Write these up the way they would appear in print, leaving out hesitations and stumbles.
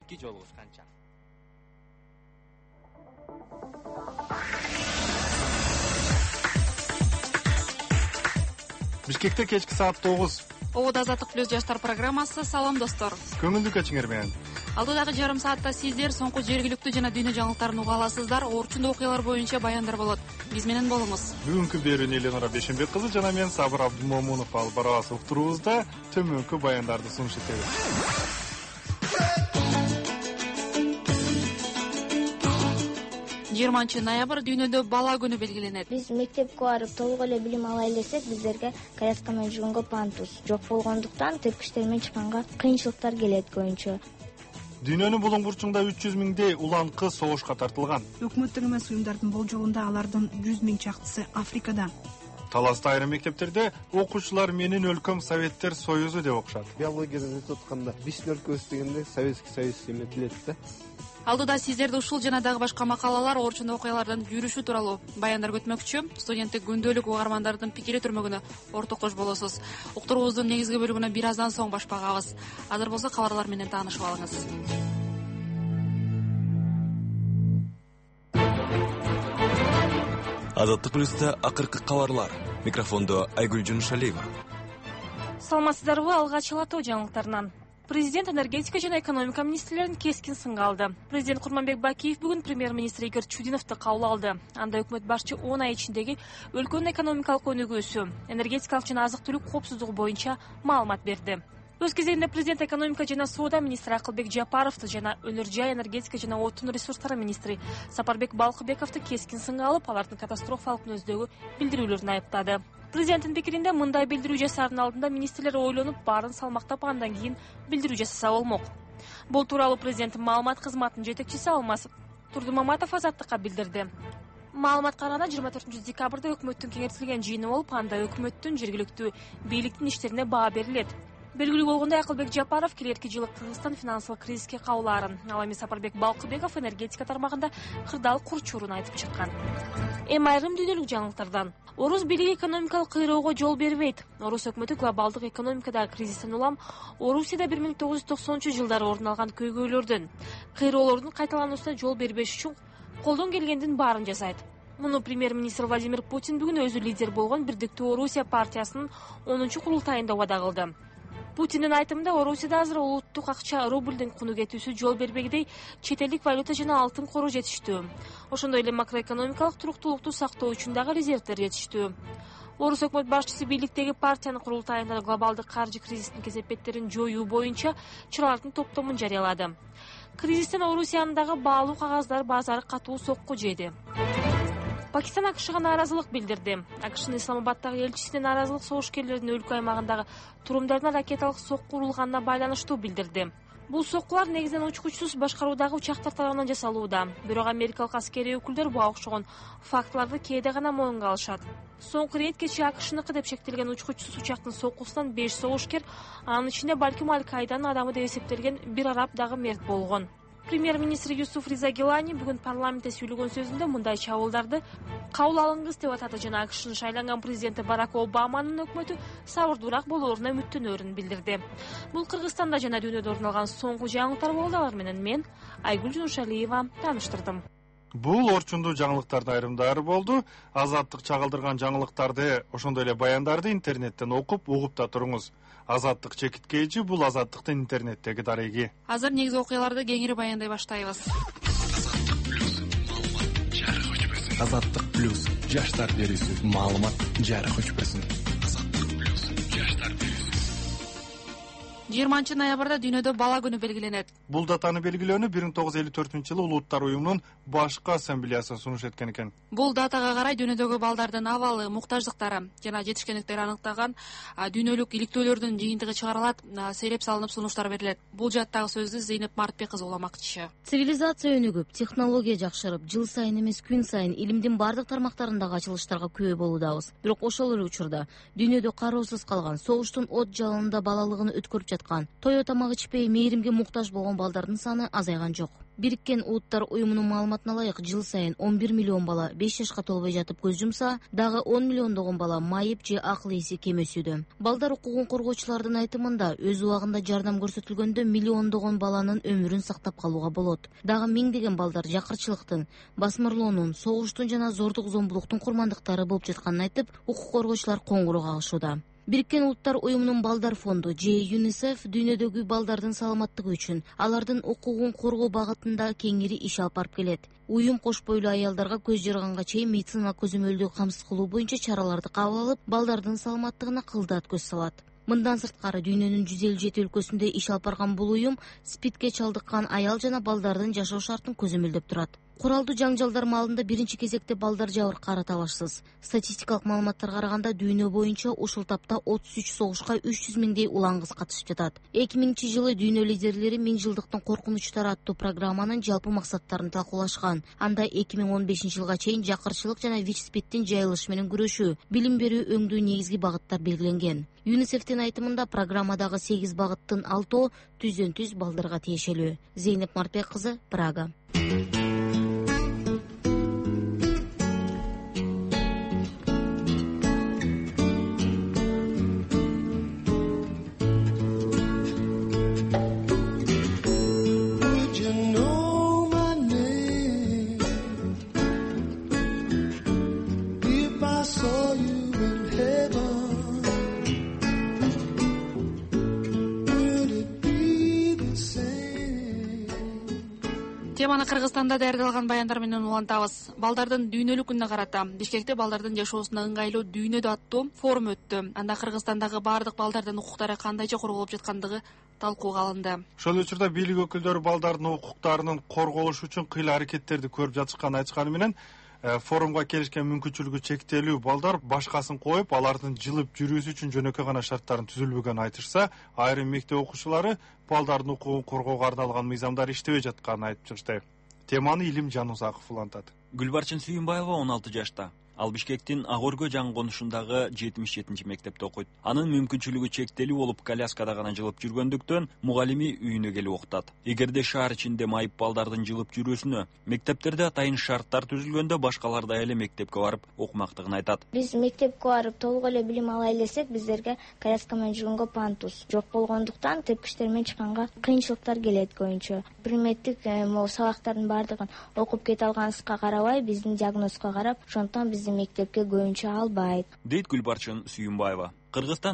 кечки жолугушканча. Бишкекте кечки саат 9. Обода Азаттык плюс жаштар программасы. Салам достор. Көңүлдүү кечиңер менен. Алдыдагы жарым саатта сиздер соңку жергиликтүү жана дүйнө жаңылыктарын уга аласыздар. Орчундуу окуялар боюнча баяндар болот. Биз менен болуңуз. Бүгүнкү берүүнү Эленора Бешенбек кызы жана мен Сабыр Абдымомунов алып барабыз. Уктуруубузда төмөнкү баяндарды сунуш этебиз. 20 ноябрь дүйнөдө бала күнү белгиленет. Биз мектепке барып толук эле билим алай элесек, биздерге коляска менен жүргөнгө пандус жок болгондуктан тепкичтер менен чыкканга кыйынчылыктар келет көбүнчө. Дүйнөнүн булуң бурчуңда 300 миңдей улан кыз согушка тартылган. Өкмөттүк эмес уюмдардын болжолунда алардын 100 миң чактысы Африкада. Таласта айрым мектептерде окуучулар менин өлкөм Советтер Союзу деп окушат. Биологиядан өтүп атканда биздин өлкөбүз дегенде Советский Союз эмнетилет да. Алдыда сиздерди ушул жана дагы башка макалалар, орчундуу окуялардын жүрүшү тууралуу баяндар күтмөкчү. Студенттик күндөлүк угармандардын пикири түрмөгүнө ортокош болосуз. Уктуруубуздун негизги бөлүгүнө бир аздан соң баш багабыз. Азыр болсо кабарлар менен таанышып алыңыз. Азаттык плюста акыркы кабарлар. Микрофондо Айгүл Жунушалиева. Саламатсыздарбы? Алгач алатоо жаңылыктарынан. Президент энергетика жана экономика министрлерин кескин сынга алды. Президент Курманбек Бакиев бүгүн премьер-министр Игорь Чудиновду кабыл алды. Анда өкмөт башчы 10 ай ичиндеги өлкөнүн экономикалык өнүгүүсү, энергетикалык жана азык-түлүк коопсуздугу боюнча маалымат берди. Өз кезегинде президент экономика жана соода министри Акылбек Жапаровду жана өнөр жай, энергетика жана отун ресурстары министри Сапарбек Балкыбековду кескин сынга алып, алардын катастрофалык мүнөздөгү билдирүүлөрүн айыптады. Президенттин пикиринде мындай билдирүү жасаардын алдында министрлер ойлонуп, баарын салмактап, андан кийин билдирүү жасаса болмок. Бул тууралуу президенттин маалымат кызматынын жетекчиси Алмаз Турдумаматов Азаттыкка билдирди. Маалымат караганда 24 декабрда өкмөттүн кеңейтилген жыйыны болуп, анда өкмөттүн жергиликтүү бийликтин иштерине баа берилет. Белгилүү болгондой, Акылбек Жапаров келерки жылы Кыргызстан финансылык кризиске кабылаарын, ал эми Сапарбек Балкыбеков энергетика тармагында кырдаал курчуурун айтып чыккан. Эми айрым дүйнөлүк жаңылыктардан. Орус бийлиги экономикалык кыйроого жол бербейт. Орус өкмөтү глобалдык экономикадагы кризистен улам Орусияда 1990-жылдары орун алган көйгөйлөрдөн, кыйроолордун кайталануусуна жол бербеш үчүн колдон келгендин баарын жасайт. Муну премьер-министр Владимир Путин бүгүн өзү лидер болгон Бирдиктүү Орусия партиясынын 10-курултайында убада кылды. Путиндин айтымында, Орусияда азыр улуттук акча рубльдин куну кетүүсү жол бербегидей чет элдик валюта жана алтын кору жетиштүү. Ошондой эле макроэкономикалык туруктуулукту сактоо үчүн дагы резервдер жетиштүү. Орус өкмөт башчысы бийликтеги партиянын курултайында глобалдык каржы кризисинин кесепеттерин жоюу боюнча чаралардын топтомун жарыялады. Кризистен Орусиянын баалуу кагаздар базары катуу сокку жеди. Пакистан АКШга нааразылык билдирди. АКШнын Исламабаддагы элчисине нааразылык согушкерлердин өлкө аймагындагы турумдарына ракеталык сокку урулганына байланыштуу билдирди. Бул соккулар негизинен учкучсуз башкаруудагы учактар тарабынан жасалууда. Бирок америкалык аскерий өкүлдөр буга окшогон фактыларды кээде гана моюнга алышат. Соңку рейд кечээ АКШныкы деп шектелген учкучсуз учактын соккусунан 5 согушкер, анын ичинде балким Аль-Каиданын адамы деп эсептелген бир араб дагы мерт болгон. Премьер-министр Юсуф Риза Гилани бүгүн парламентте сүйлөгөн сөзүндө мындай чабуулдарды кабыл алыңыз деп атады жана АКШнын шайланган президенти Барак Обаманын өкмөтү сабырдуураак болооруна үмүттөнөөрүн билдирди. Бул Кыргызстанда жана дүйнөдө орун алган соңку жаңылыктар болду. Алар менен мен Айгүл Жунушалиева тааныштырдым. Бул орчундуу жаңылыктардын айрымдары болду. Азаттык чагылдырган жаңылыктарды, ошондой эле баяндарды интернеттен окуп, угуп да туруңуз. Азаттык чекиткейчи, бул Азаттыктын интернеттеги дареги. Азыр негизги окуяларды кеңири баяндай баштайбыз. Азаттык плюс жаштар берүүсү, маалымат жарык өчпөсүн. 20 ноябрда дүйнөдө бала күнү белгиленет. Бул датаны белгилөөнү 1954-жылы Улуттар уюмунун башкы ассамблеясы сунуш эткен экен. Бул датага карай дүйнөдөгү балдардын абалы, муктаждыктары жана жетишкендиктери аныктаган дүйнөлүк иликтөөлөрдүн жыйынтыгы чыгарылат, сейреп салынып сунуштар берилет. Бул жаттагы сөздү Зейнеп Мартбек кызы уламакчы. Цивилизация өнүгүп, технология жакшырып, жыл сайын эмес күн сайын илимдин бардык тармактарындагы ачылыштарга күбө болуудабыз. Бирок ошол эле учурда дүйнөдө кароосуз калган, согуштун от жалынында балалыгын өткөрүп жаткан. Тойо тамак ичпей мээримге муктаж болгон балдардын саны азайган жок. Бириккен Улуттар уюмунун маалыматына ылайык жыл сайын 11 миллион бала 5 жашка толбой жатып көз жумса, дагы 10 миллиондогон бала майып же акыл эси кем өсүүдө. Балдар укугун коргоочулардын айтымында өз убагында жардам көрсөтүлгөндө миллиондогон баланын өмүрүн сактап калууга болот. Дагы миңдеген балдар жакырчылыктын, басмырлоонун, согуштун жана зордук зомбулуктун курмандыктары болуп жатканын айтып, укук коргоочулар коңгуроо кагышууда. Бириккен Улуттар уюмунун балдар фонду же ЮНИСЕФ дүйнөдөгү балдардын саламаттыгы үчүн алардын укугун коргоо багытында кеңири иш алып барып келет. Уюм кош бойлуу аялдарга көз жарганга чейин медициналык көзөмөлдү камсыз кылуу боюнча чараларды кабыл алып, балдардын саламаттыгына кылдат көз салат. Мындан сырткары дүйнөнүн 157 өлкөсүндө иш алып барган бул уюм СПИДке чалдыккан аял жана балдардын жашоо шартын көзөмөлдөп турат. Куралдуу жаңжалдар маалында биринчи кезекте балдар жабыркаары талашсыз. Статистикалык маалыматтарга караганда дүйнө боюнча ушул тапта 33 согушка 300 миңдей улан кыз катышып жатат. 2000-жылы дүйнө лидерлери 1000 жылдыктын коркунучтары аттуу программанын жалпы максаттарын талкуулашкан. Анда 2015-жылга чейин жакырчылык жана ВИЧ-СПИДтин жайылышы менен күрөшүү, билим берүү өңдүү негизги багыттар белгиленген. ЮНИСЕФтин айтымында программадагы 8 багыттын 6 түздөн-түз балдарга тиешелүү. Зейнеп Марпек кызы, Прага. Теманы Кыргызстанда даярдалган баяндар менен улантабыз. Балдардын дүйнөлүк күнүнө карата Бишкекте балдардын жашоосуна ыңгайлуу дүйнөдө аттуу форум өттү. Анда Кыргызстандагы баардык балдардын укуктары кандайча корголуп жаткандыгы талкууга алынды. Ошол учурда бийлик өкүлдөрү балдардын укуктарынын корголушу үчүн кыйла аракеттерди көрүп жатышканын айтышканы менен форумга келишкен мүмкүнчүлүгү чектелүү балдар башкасын коюп, алардын жылып жүрүүсү үчүн жөнөкөй гана шарттардын түзүлбөгөнүн айтышса, айрым мектеп окуучулары балдардын укугун коргоого арналган мыйзамдар иштебей жатканын айтып чыкты. Теманы Илим Жанузаков улантат. Гүлбарчын Сүйүнбаева 16 жашта. Ал Бишкектин Агоргө жаңы конушундагы 77 мектепте окуйт. Анын мүмкүнчүлүгү чектелүү болуп, коляскада гана жылып жүргөндүктөн мугалими үйүнө келип окутат. Эгерде шаар ичинде майып балдардын жылып жүрүүсүнө мектептерде атайын шарттар түзүлгөндө башкалар да эле мектепке барып окумактыгын айтат. Биз мектепке барып толук эле билим ала элесек, биздерге коляска менен жүргөнгө пандус жок болгондуктан тепкичтер менен чыкканга кыйынчылыктар келет көбүнчө. Предметтик сабактардын баардыгын окуп кете алганыбызга карабай, биздин диагнозго карап, ошондон биздин мектепке көбүнчө албайт, дейт Гүлбарчын Сүйүнбаева. Кыргызстан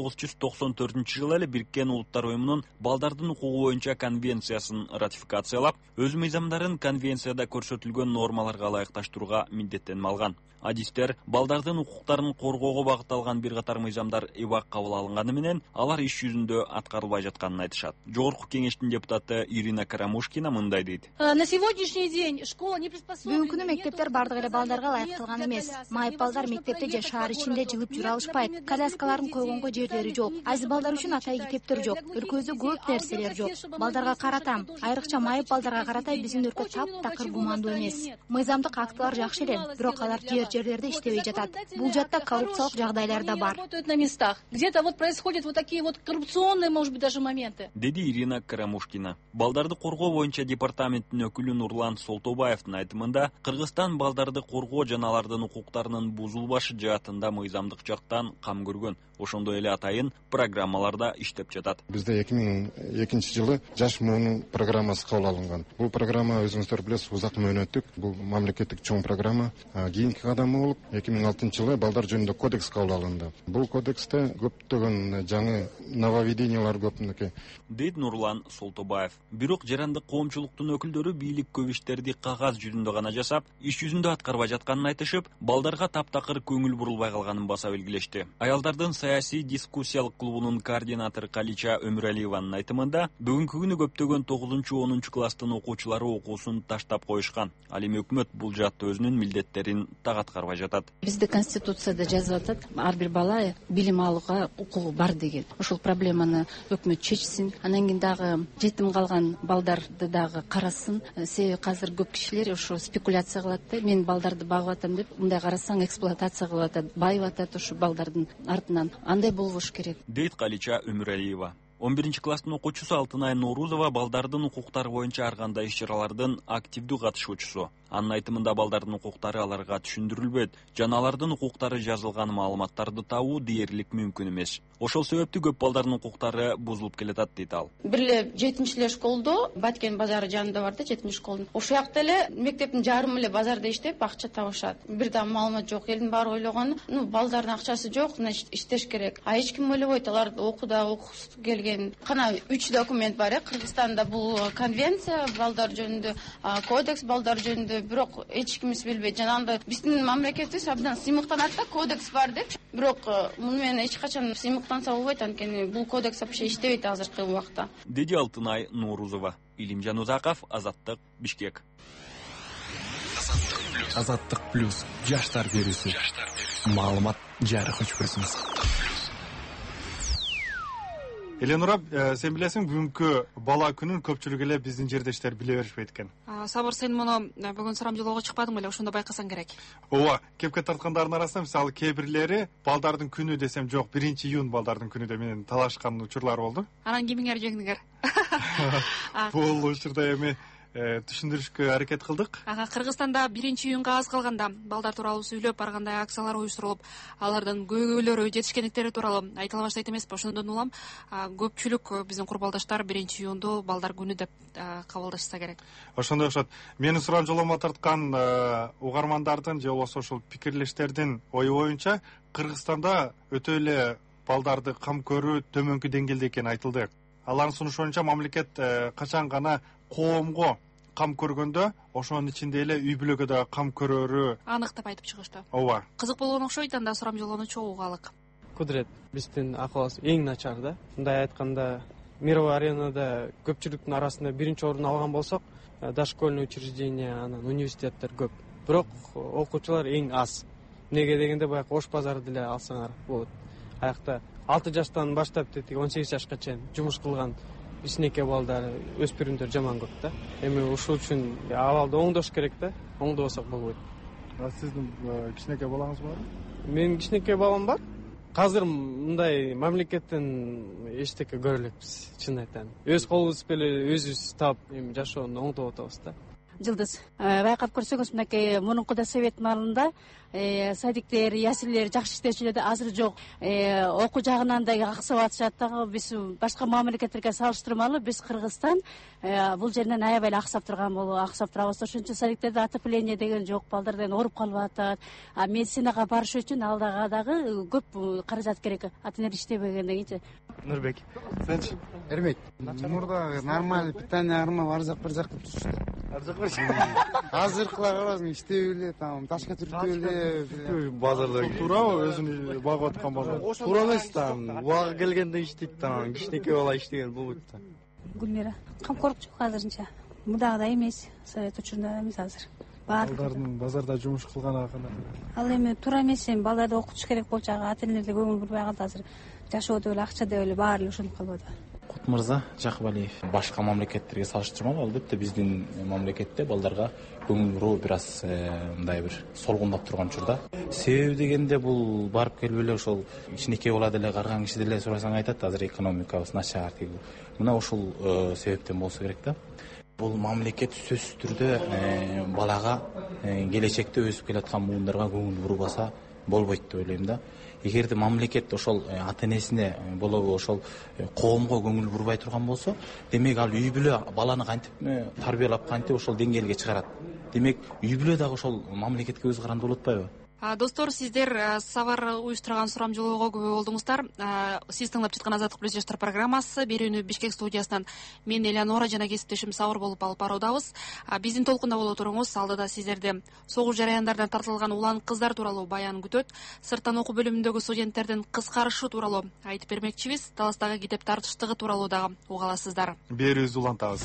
1994-жылы эле Бириккен Улуттар уюмунун балдардын укугу боюнча конвенциясын ратификациялап, өз мыйзамдарын конвенцияда көрсөтүлгөн нормаларга ылайыкташтырууга милдеттенип алган. Адистер балдардын укуктарын коргоого багытталган бир катар мыйзамдар эбак кабыл алынганы менен алар иш жүзүндө аткарылбай жатканын айтышат. Жогорку кеңештин депутаты Ирина Карамушкина мындай дейт. На сегодняшний день школа не приспособлена. Бүгүнкү күнү мектептер бардык эле балдарга ылайыкталган эмес. Майып балдар мектепте же шаар ичинде жылып жүрө алышпайт. Коляскаларын койгонго жерлери жок. Айз балдар үчүн атай китептер жок. Өлкөбүздө көп нерселер жок. Балдарга карата, айрыкча майып балдарга карата биздин өлкө таптакыр гумандуу эмес. Мыйзамдык актылар жакшы эле, бирок алар жерлерде иштебей жатат. Бул жатта коррупциялык жагдайлар да бар. На местах. Где-то вот происходят вот такие вот коррупционные, может быть, даже моменты. Деди Ирина Карамушкина. Балдарды коргоо боюнча департаменттин өкүлү Нурлан Солтобаевдин айтымында, Кыргызстан балдарды коргоо жана алардын укуктарынын бузулбашы жаатында мыйзамдык жактан кам көргөн. Ошондой эле атайын программаларда иштеп жатат. Бизде 2002-жылы жаш муун программасы кабыл алынган. Бул программа өзүңүздөр билесиз, узак мөөнөттүк. Бул мамлекеттик чоң программа. Кийинки кадамы болуп 2006-жылы балдар жөнүндө кодекс кабыл алынды. Бул кодексте көптөгөн жаңы нововведениялар көп мынакей. Дейт Нурлан Солтобаев. Бирок жарандык коомчулуктун өкүлдөрү бийлик көп иштерди кагаз жүзүндө гана жасап, иш жүзүндө аткарбай жатканын айтышып, балдарга таптакыр көңүл бурулбай калганын баса белгилешти. Аялдардын саясий дискуссиялык клубунун координатору Калича Өмүралиеванын айтымында, бүгүнкү күнү көптөгөн 9-10 класстын окуучулары окуусун таштап коюшкан. Ал эми өкмөт бул жаатта өзүнүн милдеттерин так аткарбай жатат. Бизде конституцияда жазып атат, ар бир бала билим алууга укугу бар деген. Ошол проблеманы өкмөт чечсин. Анан кийин дагы жетим калган балдарды дагы карасын. Себеби азыр көп кишилер ошо спекуляция кылат да, мен балдарды багып атам деп, мындай карасаң эксплуатация кылып атат, байып атат ошо балдардын артынан. Андай болбош керек. Дейт Калича Өмүралиева. 11-класстын окуучусу Алтынай Ноорузова балдардын укуктары боюнча ар кандай иш-чаралардын активдүү катышуучусу. Анын айтымында балдардын укуктары аларга түшүндүрүлбөйт жана алардын укуктары жазылган маалыматтарды табуу дээрлик мүмкүн эмес. Ошол себептүү көп балдардын укуктары бузулуп келатат дейт ал. Бир эле 7-эле школдо Баткен базары жанында бар да 7 школдун. Ошол жакта эле мектептин жарымы эле базарда иштеп акча табышат. Бир да маалымат жок. Элдин баары ойлогону, балдардын акчасы жок, значит иштеш керек. А эч ким ойлобойт, алар окугусу келген. Кана 3 документ бар, Кыргызстанда бул конвенция, балдар жөнүндө кодекс, балдар жөнүндө, бирок эч кимис билбейт. Жана анда биздин мамлекетибиз абдан сыймыктанат да, кодекс бар деп. Бирок муну менен эч качан сыймыктанса болбойт, анткени бул кодекс вообще иштебейт азыркы убакта. Деди Алтынай Ноорузова. Илимжан Узаков, Азаттык, Бишкек. Азаттык плюс жаштар берүүсү. Маалымат жарык өчпөсүңүз. Эленура, сен билесиң, бүгүнкү бала күнүн көпчүлүк эле биздин жердештер биле беришпейт экен. Сабыр, сен муну бүгүн сурамжылоого чыкпадың беле, ошондо байкасаң керек. Ооба, кепке тарткандардын арасында мисалы кээ бирлери балдардын күнү десем жок, 1-июнь балдардын күнү деп менен талашкан учурлар болду. Анан кимиңер жеңдиңер? Бул учурда эми түшүндүрүшкө аракет кылдык. Кыргызстанда 1-июнга аз калганда балдар тууралуу сүйлөп, ар кандай акциялар уюштурулуп, алардын көйгөйлөрү, жетишкендиктери тууралуу айтыла баштайт эмеспи? Ошондон улам көпчүлүк биздин курбалдаштар 1-июнду балдар күнү деп кабылдашса керек. Ошондой окшот. Менин сурамжылоомо тарткан угармандардын же болбосо ошол пикирлештердин ою боюнча Кыргызстанда өтө эле балдарды кам көрүү төмөнкү деңгээлде экени айтылды. Алардын сунушу боюнча мамлекет качан гана коомго кам көргөндө ошонун ичинде эле үй бүлөгө да кам көрөрү аныктап айтып чыгышты. Ооба. Кызык болгон окшойт, анда сурамжылоону чогуу угайлык. Кудрет, биздин акыбыз эң начар да. Мындай айтканда, мировой аренада көпчүлүктүн арасында 1-орун алган болсок, дошкольный учреждение, анан университеттер көп. Бирок окуучулар эң аз. Эмнеге дегенде, баягы Ош базарды эле алсаңар болот. Аякта 6 жаштан баштап 18 жашка чейин жумуш кылган кичинекей балдар, өспүрүмдөр жаман көп да. Эми ушул үчүн абалды оңдош керек да. Оңдобосок болбойт. Сиздин кичинекей балаңыз барбы? Менин кичинекей балам бар. Азыр мындай мамлекеттен эчтеке көрө элекпиз, чын айтайын. Өз колубуз менен өзүбүз таап жашоону оңдоп атабыз да. Жылдыз, байкап көрсөңүз, мынакей мурункуда совет маалында садиктер, ясилер жакшы иштечү эле, азыр жок. Окуу жагынан да аксап атышат дагы. Биз башка мамлекеттерге салыштырмалуу биз Кыргызстан бул жерден аябай эле аксап турабыз. Ошон үчүн садиктерде отопление деген жок, балдардан ооруп калып атат. Медицинага барыш үчүн алдага дагы көп каражат керек. Ата-энелер иштебегенден кийинчи. Нурбек, сенчи? Эрмек, мурда нормаль питание армап ар жак бир жак деп турушты. Ар жак бир. Азыркылар карасың иштеп эле, там ташка түртүп эле базарда. Туурабы өзүн багып аткан базар? Туура эмес да. Убагы келгенде иштейт да, кичинекей бала иштеген болбойт да. Гүлмира, камкорлук жок азырынча. Мудагыдай эмес, совет учурунда эмес азыр. Балдардын базарда жумуш кылганы кандай? Ал эми туура эмес, эми балдарды окутуш керек болчу, ата-энелерге көңүл бурбай калды азыр. Жашоо деп эле, акча деп эле баары эле ошентип калып атат. Кут мырза Жакыбалиев. Башка мамлекеттерге салыштырмалуу албетте биздин мамлекетте балдарга көңүл буруу бир аз мындай бир солгундап турган учурда. Себеби дегенде бул барып келип эле ошол кичинекей бала деле карган киши деле сурасаң айтат, азыр экономикабыз начар дейт. Мына ушул себептен болсо керек да. Бул мамлекет сөзсүз түрдө балага келечекте өсүп келаткан муундарга көңүл бурбаса болбойт деп ойлойм да. Эгерде мамлекет ошол ата-энесине болобу ошол коомго көңүл бурбай турган болсо, демек ал үй бүлө баланы кантип тарбиялап, кантип ошол деңгээлге чыгарат. Демек үй бүлө дагы ошол мамлекетке көз каранды болуп атпайбы? Достор, сиздер Сабар уюштурган сурамжылоого күбө болдуңуздар. Сиз тыңдап жаткан Азаттык плюс жаштар программасы. Берүүнү Бишкек студиясынан мен Элеонора жана кесиптешим Сабыр болуп алып баруудабыз. Биздин толкунда боло туруңуз. Алдыда сиздерди согуш жараяндарынан тартылган улан кыздар тууралуу баян күтөт. Сырттан окуу бөлүмүндөгү студенттердин кыскарышы тууралуу айтып бермекчибиз. Таластагы китеп тартыштыгы тууралуу дагы уга аласыздар. Берүүбүздү улантабыз.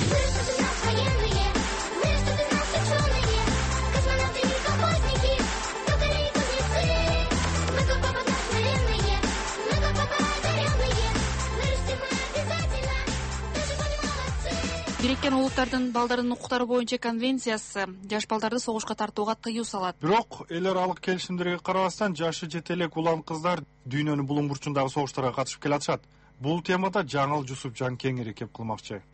Бириккен Улуттардын балдардын укуктары боюнча конвенциясы жаш балдарды согушка тартууга тыюу салат. Бирок эл аралык келишимдерге карабастан жашы жете элек улан кыздар дүйнөнүн булуң бурчундагы согуштарга катышып келатышат. Бул темада Жаңыл Жусупжан кеңири кеп кылмакчы.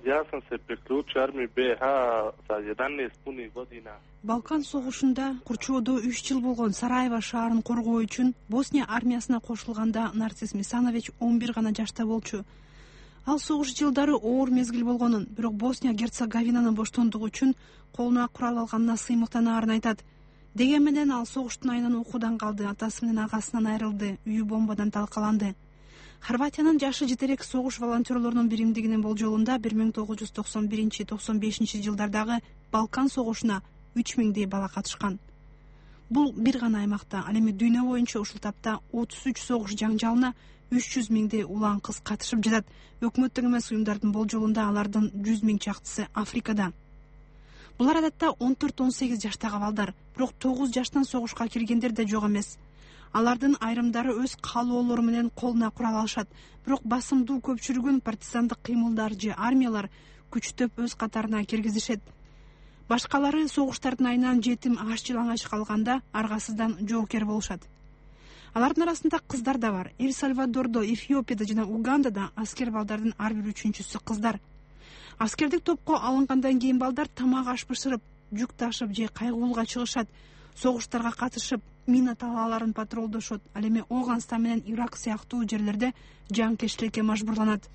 Балкан согушунда Курчоодо 3 жыл болгон Сараево шаарын коргоо үчүн Босния армиясына кошулганда Нарцис Мисанович 11 гана жашта болчу. Ал согуш жылдары оор мезгил болгонун, бирок Босния Герцеговинанын боштондугу үчүн колуна курал алганына сыймыктанаарын айтат. Деген менен ал согуштун айынан окуудан калды, атасы менен агасынан айрылды, үйү бомбадан талкаланды. Хорватиянын жашы жетерек согуш волонтерлорунун биримдигинин болжолунда 1991-95 жылдардагы Балкан согушуна 3000 бала катышкан. Бул бир гана аймакта, ал эми дүйнө боюнча ушул тапта 33 согуш жаңжалына 300 миңдей улан кыз катышып жатат. Өкмөттүк эмес уюмдардын болжолунда алардын 100 миң чактысы Африкада. Булар адатта 14-18 жаштагы балдар, бирок 9 жаштан согушка киргендер да жок эмес. Алардын айрымдары өз каалоолору менен колуна курал алышат, бирок басымдуу көпчүлүгүн партизандык кыймылдар же армиялар күчтөп өз катарына киргизишет. Башкалары согуштардын айынан жетим аш-жалаңач калганда аргасыздан жоокер болушат. Алардын арасында кыздар да бар. Эль-Сальвадордо, Эфиопияда жана Угандада аскер балдардын ар бир 3-чүсү кыздар. Аскердик топко алынгандан кийин балдар тамак аш бышырып, жүк ташып же кайгуулга чыгышат, согуштарга катышып, мина талааларын патролдошот. Ал эми Ооганстан менен Ирак сыяктуу жерлерде жанкечтикке мажбурланат.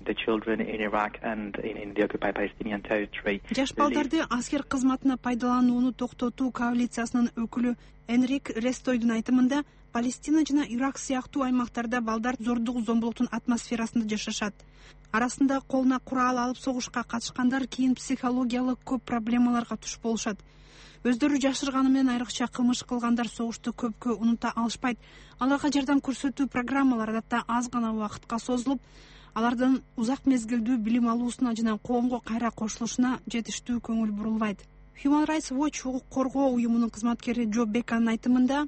Жаш балдарды аскер кызматына пайдаланууну токтотуу коалициясынын өкүлү Энрик Рестойдун айтымында, Палестина жана Ирак сыяктуу аймактарда балдар зордук зомбулуктун атмосферасында жашашат. Арасында колуна курал алып согушка катышкандар кийин психологиялык көп проблемаларга туш болушат. Өздөрү жашырганы менен айрыкча кылмыш кылгандар согушту көпкө унута алышпайт. Аларга жардам көрсөтүү программалары адатта аз гана убакытка созулуп, алардын узак мезгилдүү билим алуусуна жана коомго кайра кошулушуна жетиштүү көңүл бурулбайт. Human Rights Watch укук коргоо уюмунун кызматкери Джо Беканын айтымында,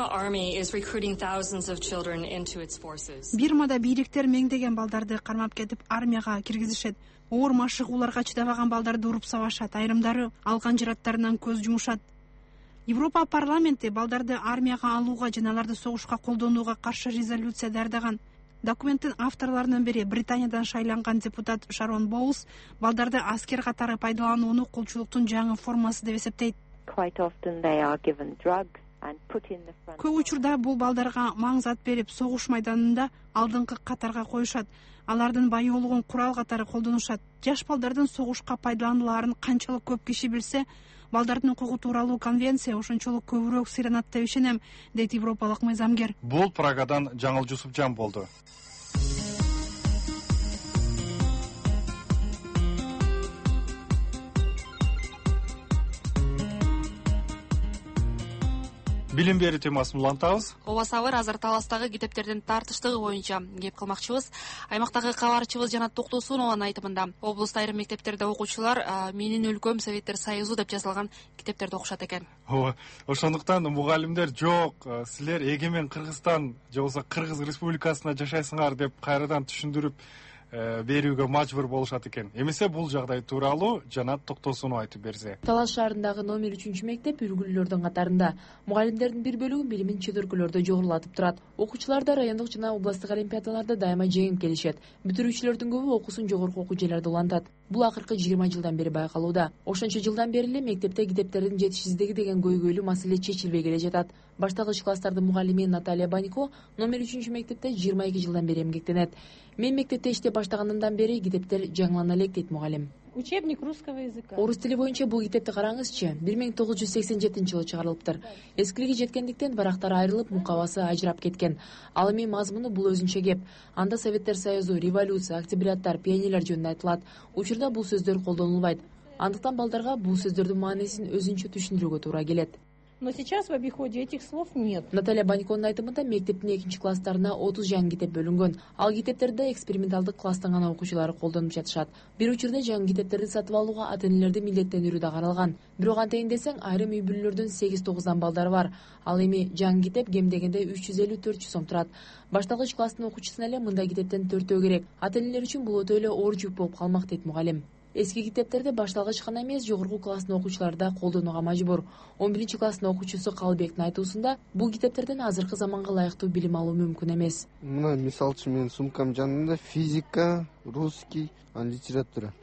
Бирмада бийликтер меңдеген балдарды кармап кетип армияга киргизишет. Оор машыгууларга чыдабаган балдарды уруп сабашат, айрымдары алган жараттарынан көз жумушат. Европа парламенти балдарды армияга алууга жана аларды согушка колдонууга каршы резолюция даярдаган. Документтин авторлорунун бири Британиядан шайланган депутат Шарон Боулс балдарды аскер катары пайдаланууну кулчулуктун жаңы формасы деп эсептейт. Көп учурда бул балдарга маң зат берип, согуш майданында алдыңкы катарга коюшат. Алардын байоолугун курал катары колдонушат. Жаш балдардын согушка пайдалануларын канчалык көп киши билсе, балдардын укугу тууралуу конвенция ошончолук көбүрөөк сыйранат деп ишенем, дейт европалык мыйзамгер. Бул Прагадан Жаңыл Жусупжан болду. Билим берүү темасын улантабыз. Ооба Сабыр азыр Таластагы китептердин тартыштыгы боюнча кеп кылмакчыбыз. Аймактагы кабарчыбыз Жанат Токтосунованын айтымында, облуста айрым мектептерде окуучулар Менин өлкөм Советтер Союзу деп жазылган китептерди окушат экен. Ооба, ошондуктан мугалимдер жок, силер эгемен Кыргызстан же болбосо Кыргыз Республикасында жашайсыңар деп кайрадан түшүндүрүп берүүгө мажбур болушат экен. Эмесе бул жагдай тууралуу Жанат Токтосунов айтып берсе. Талас шаарындагы номер 3 мектеп үлгүлүүлөрдүн катарында. Мугалимдердин бир бөлүгү билимин чөтөркөлөрдө жогорулатып турат. Окуучулар да райондук жана областтык олимпиадаларда дайыма жеңип келишет. Бүтүрүүчүлөрдүн көбү окуусун жогорку окуу жайларда улантат. Бул акыркы 20 жылдан бери байкалууда. Ошончо жылдан бери эле мектепте китептердин жетишсиздиги деген көйгөйлүү маселе чечилбей келе жатат. Баштагыч класстардын мугалими Наталья Банько номер 3 мектепте 22 жылдан бери эмгектенет. Мен мектепте иштеп баштаганымдан бери китептер жаңылана элек дейт мугалим. Учебник русского языка. Орус тили боюнча бул китепти караңызчы, 1987 жылы чыгарылыптыр. Эскилиги жеткендиктен барактары айрылып, мукабасы ажырап кеткен. Ал эми мазмуну бул өзүнчө кеп. Анда Советтер Союзу, революция, октябряттар, пионерлер жөнүндө айтылат. Учурда бул сөздөр колдонулбайт. Андыктан балдарга бул сөздөрдүн маанисин өзүнчө түшүндүрүүгө туура келет. Но сейчас в обиходе этих слов нет. Наталья Баньконун айтымында мектептин 2 класстарына 30 жаңы китеп бөлүнгөн. Ал китептерде эксперименталдык класстын гана окуучулары колдонуп жатышат. Бир учурда жаңы китептерди сатып алууга ата-энелерди милдеттендирүү да каралган. Бирок антейин десең, айрым үй бүлөлөрдүн 8-9 балдары бар. Ал эми жаңы китеп кем дегенде 350-400 сом турат. Башталгыч класстын окуучусуна эле мындай китептен 4 керек. Ата-энелер үчүн бул өтө эле оор жүк болуп калмак дейт мугалим. эски китептерди башталгыч гана эмес жогорку класстын окуучулары да колдонууга мажбур. 11 класстын окуучусу Калыбектин айтуусунда бул китептерден азыркы заманга ылайыктуу билим алуу мүмкүн эмес. Мына мисалы үчүн менин сумкам жанында физика, русский, литература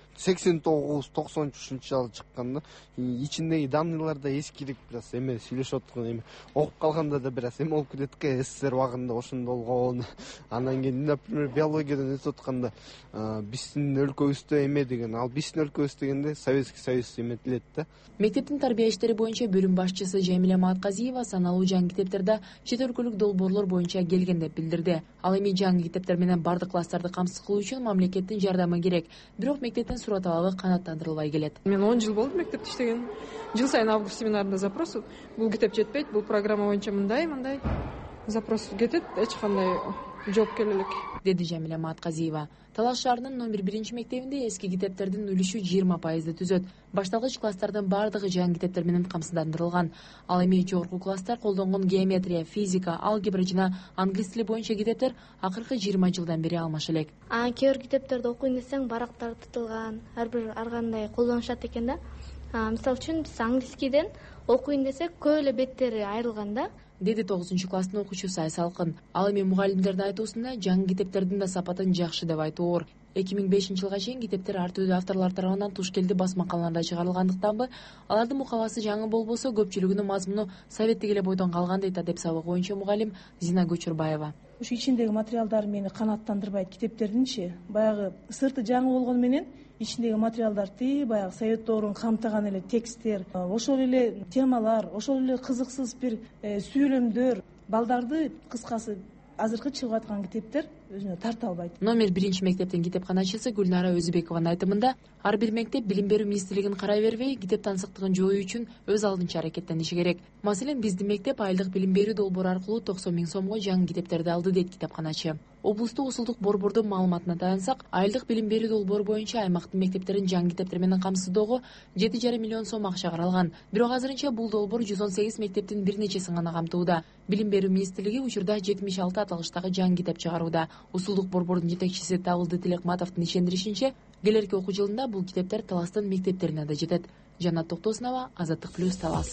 89-93 жылы чыкканда ичиндеги данныйлар да эскирик бир аз эме сүйлөшүп аткан эме окуп калганда да бир аз эме болуп кетет экен СССР убагында ошондо болгон. Анан кийин например биологиядан өтүп атканда биздин өлкөбүздө эме деген ал биздин өлкөбүз дегенде Советский Союз эметилет да. Мектептин тарбия иштери боюнча бөлүм башчысы Жамиля Маатказиева саналуу жаңы китептерде чет өлкөлүк долбоорлор боюнча келген деп билдирди. Ал эми жаңы китептер менен бардык класстарды камсыз кылуу үчүн мамлекеттин жардамы керек. Бирок мектептин сурат алабы канааттандырылбай келет. Мен 10 жыл болду мектепте иштеген. Жыл сайын август семинарында запрос. Бул китеп жетпейт, бул программа боюнча мындай запрос кетет, эч кандай жооп келе элек, деди Жамиля Маатказиева. Талаш шаарынын номер 1 мектебинде эски китептердин үлүшү 20% түзөт. Башталгыч класстардын бардыгы жаңы китептер менен камсыздандырылган. Ал эми жогорку класстар колдонгон геометрия, физика, алгебра жана англис тили боюнча китептер акыркы 20 жылдан бери алмаша элек. Кээ бир китептерди окуйм десең барактар тутулган, ар бир ар кандай колдонушат экен да. Мисалы үчүн биз англискийден окуйм десек көп эле беттери айрылган да, деди 9-класстын окуучусу Айсалкын. Ал эми мугалимдердин айтуусунда жаңы китептердин да сапатын жакшы деп айтуу оор. 2005 жылга чейин китептер ар түрдүү авторлор тарабынан туш келди басмаканаларда чыгарылгандыктанбы, алардын мукабасы жаңы болбосо көпчүлүгүнүн мазмуну советтик эле бойдон калган дейт адеп сабагы боюнча мугалим Зина Көчүрбаева. Ушу ичиндеги материалдар мени канааттандырбайт. Китептердинчи баягы сырты жаңы болгону менен ичиндеги материалдарды баягы совет доорун камтыган эле тексттер, ошол эле темалар, ошол эле кызыксыз бир сүйлөмдөр балдарды кыскасы азыркы чыгып аткан китептер өзүнө тарта албайт. Номер 1 мектептин китепканачысы Гүлнара Өзүбекованын айтымында, ар бир мектеп билим берүү министрлигин карай бербей, китеп тансыктыгын жоюу үчүн өз алдынча аракеттениши керек. Маселен, биздин мектеп айлык билим берүү долбоору аркылуу 90 000 сомго жаңы китептерди алды дейт китепканачы. Облустук усулдук борбордун маалыматына таянсак, айлык билим берүү долбоору боюнча аймактын мектептерин жаңы китептер менен камсыздоого 7,5 миллион сом акча каралган. Бирок азырынча бул долбоор 118 мектептин бир нечесин гана камтууда. Билим берүү министрлиги учурда 76 аталыштагы жаңы китеп чыгарууда. Усулдук борбордун жетекчиси Табылды Тилекматовдун ишендиришинче, келерки окуу жылында бул китептер Таластын мектептерине да жетет. Жанат Токтосунова, Азаттык плюс, Талас.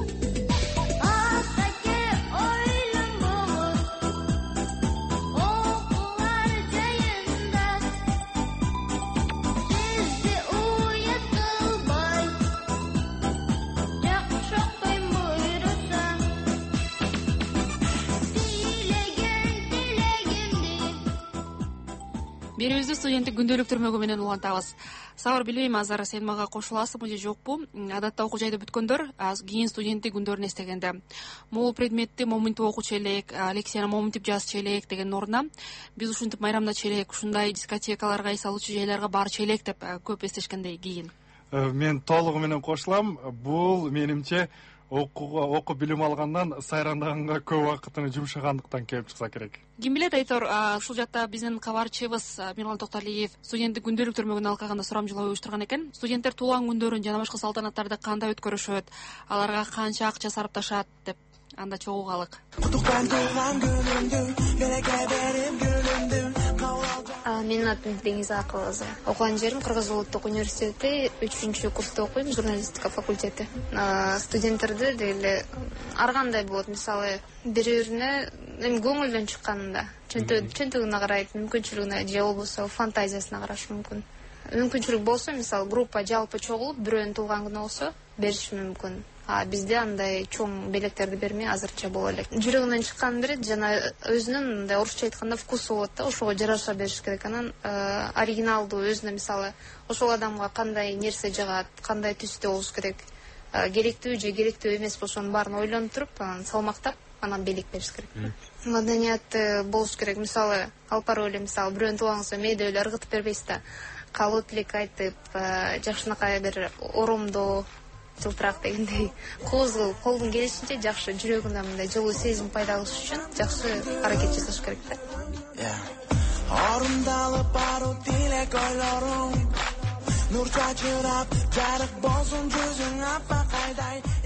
Берүүбүздү студенттик күндөлүк түрмөгү менен улантабыз. Сабыр, билбейм, азыр сен мага кошуласыңбы же жокпу? Адатта окуу жайды бүткөндөр кийин студенттик күндөрүн эстегенде могул предметти моминтип окучу элек, лекцияны моминтип жазчу элек деген ордуна биз ушинтип майрамдачу элек, ушундай дискотекаларга, эс алуучу жайларга барчу элек деп көп эстешкендей кийин. Мен толугу менен кошулам. Бул менимче окуп билим алгандан сайрандаганга көп убакытын жумшагандыктан келип чыкса керек. Ким билет, Айтор, ушул жакта биздин кабарчыбыз Миралы Токталиев студенттик күндөлүк түрмөгүнүн алкагында сурамжылоо уюштурган экен. Студенттер туулган күндөрүн жана башка салтанаттарды кандай өткөрүшөт, аларга канча акча сарпташат деп анда чогуугалык. Менин атым Деңиз Акылызы. Окуган жерим Кыргыз улуттук университети 3-курста окуйм, журналистика факультети. Студенттерди деле ар кандай болот, мисалы бири-бирине эми көңүлдөн чыкканында чөнтөгүнө карайт, мүмкүнчүлүгүнө же болбосо фантазиясына карашы мүмкүн. Мүмкүнчүлүк болсо, мисалы группа жалпы чогулуп бирөөнүн туулган күнү болсо бериши мүмкүн. Бизде андай чоң белектерди бермей азырча боло элек. Жүрөгүнөн чыккан берет, жана өзүнүн мындай орусча айтканда вкусу болот да, ошого жараша бериш керек. Анан оригиналдуу өзүнө, мисалы, ошол адамга кандай нерсе жагат, кандай түстө болуш керек, керектүү же керектүү эмес ошонун баарын ойлонуп туруп, анан салмактап, анан белек бериш керек. Маданияты болуш керек. Мисалы, алпар эле, мисалы, бирөөнүн туулган мээде эле ыргытып бербейсиз да. Калуу тилек айтып, жакшынакай бир оромдоо, жылтыраак дегендей, колдун келишинче жакшы, жүрөгүнө мындай жылуу сезим пайда кылыш үчүн жакшы аракет жасаш керек да. Орумдалып баруу тилек ойлоруң, нур чачырап, жарык болсун жүзүң аппак айдай, эч нерсе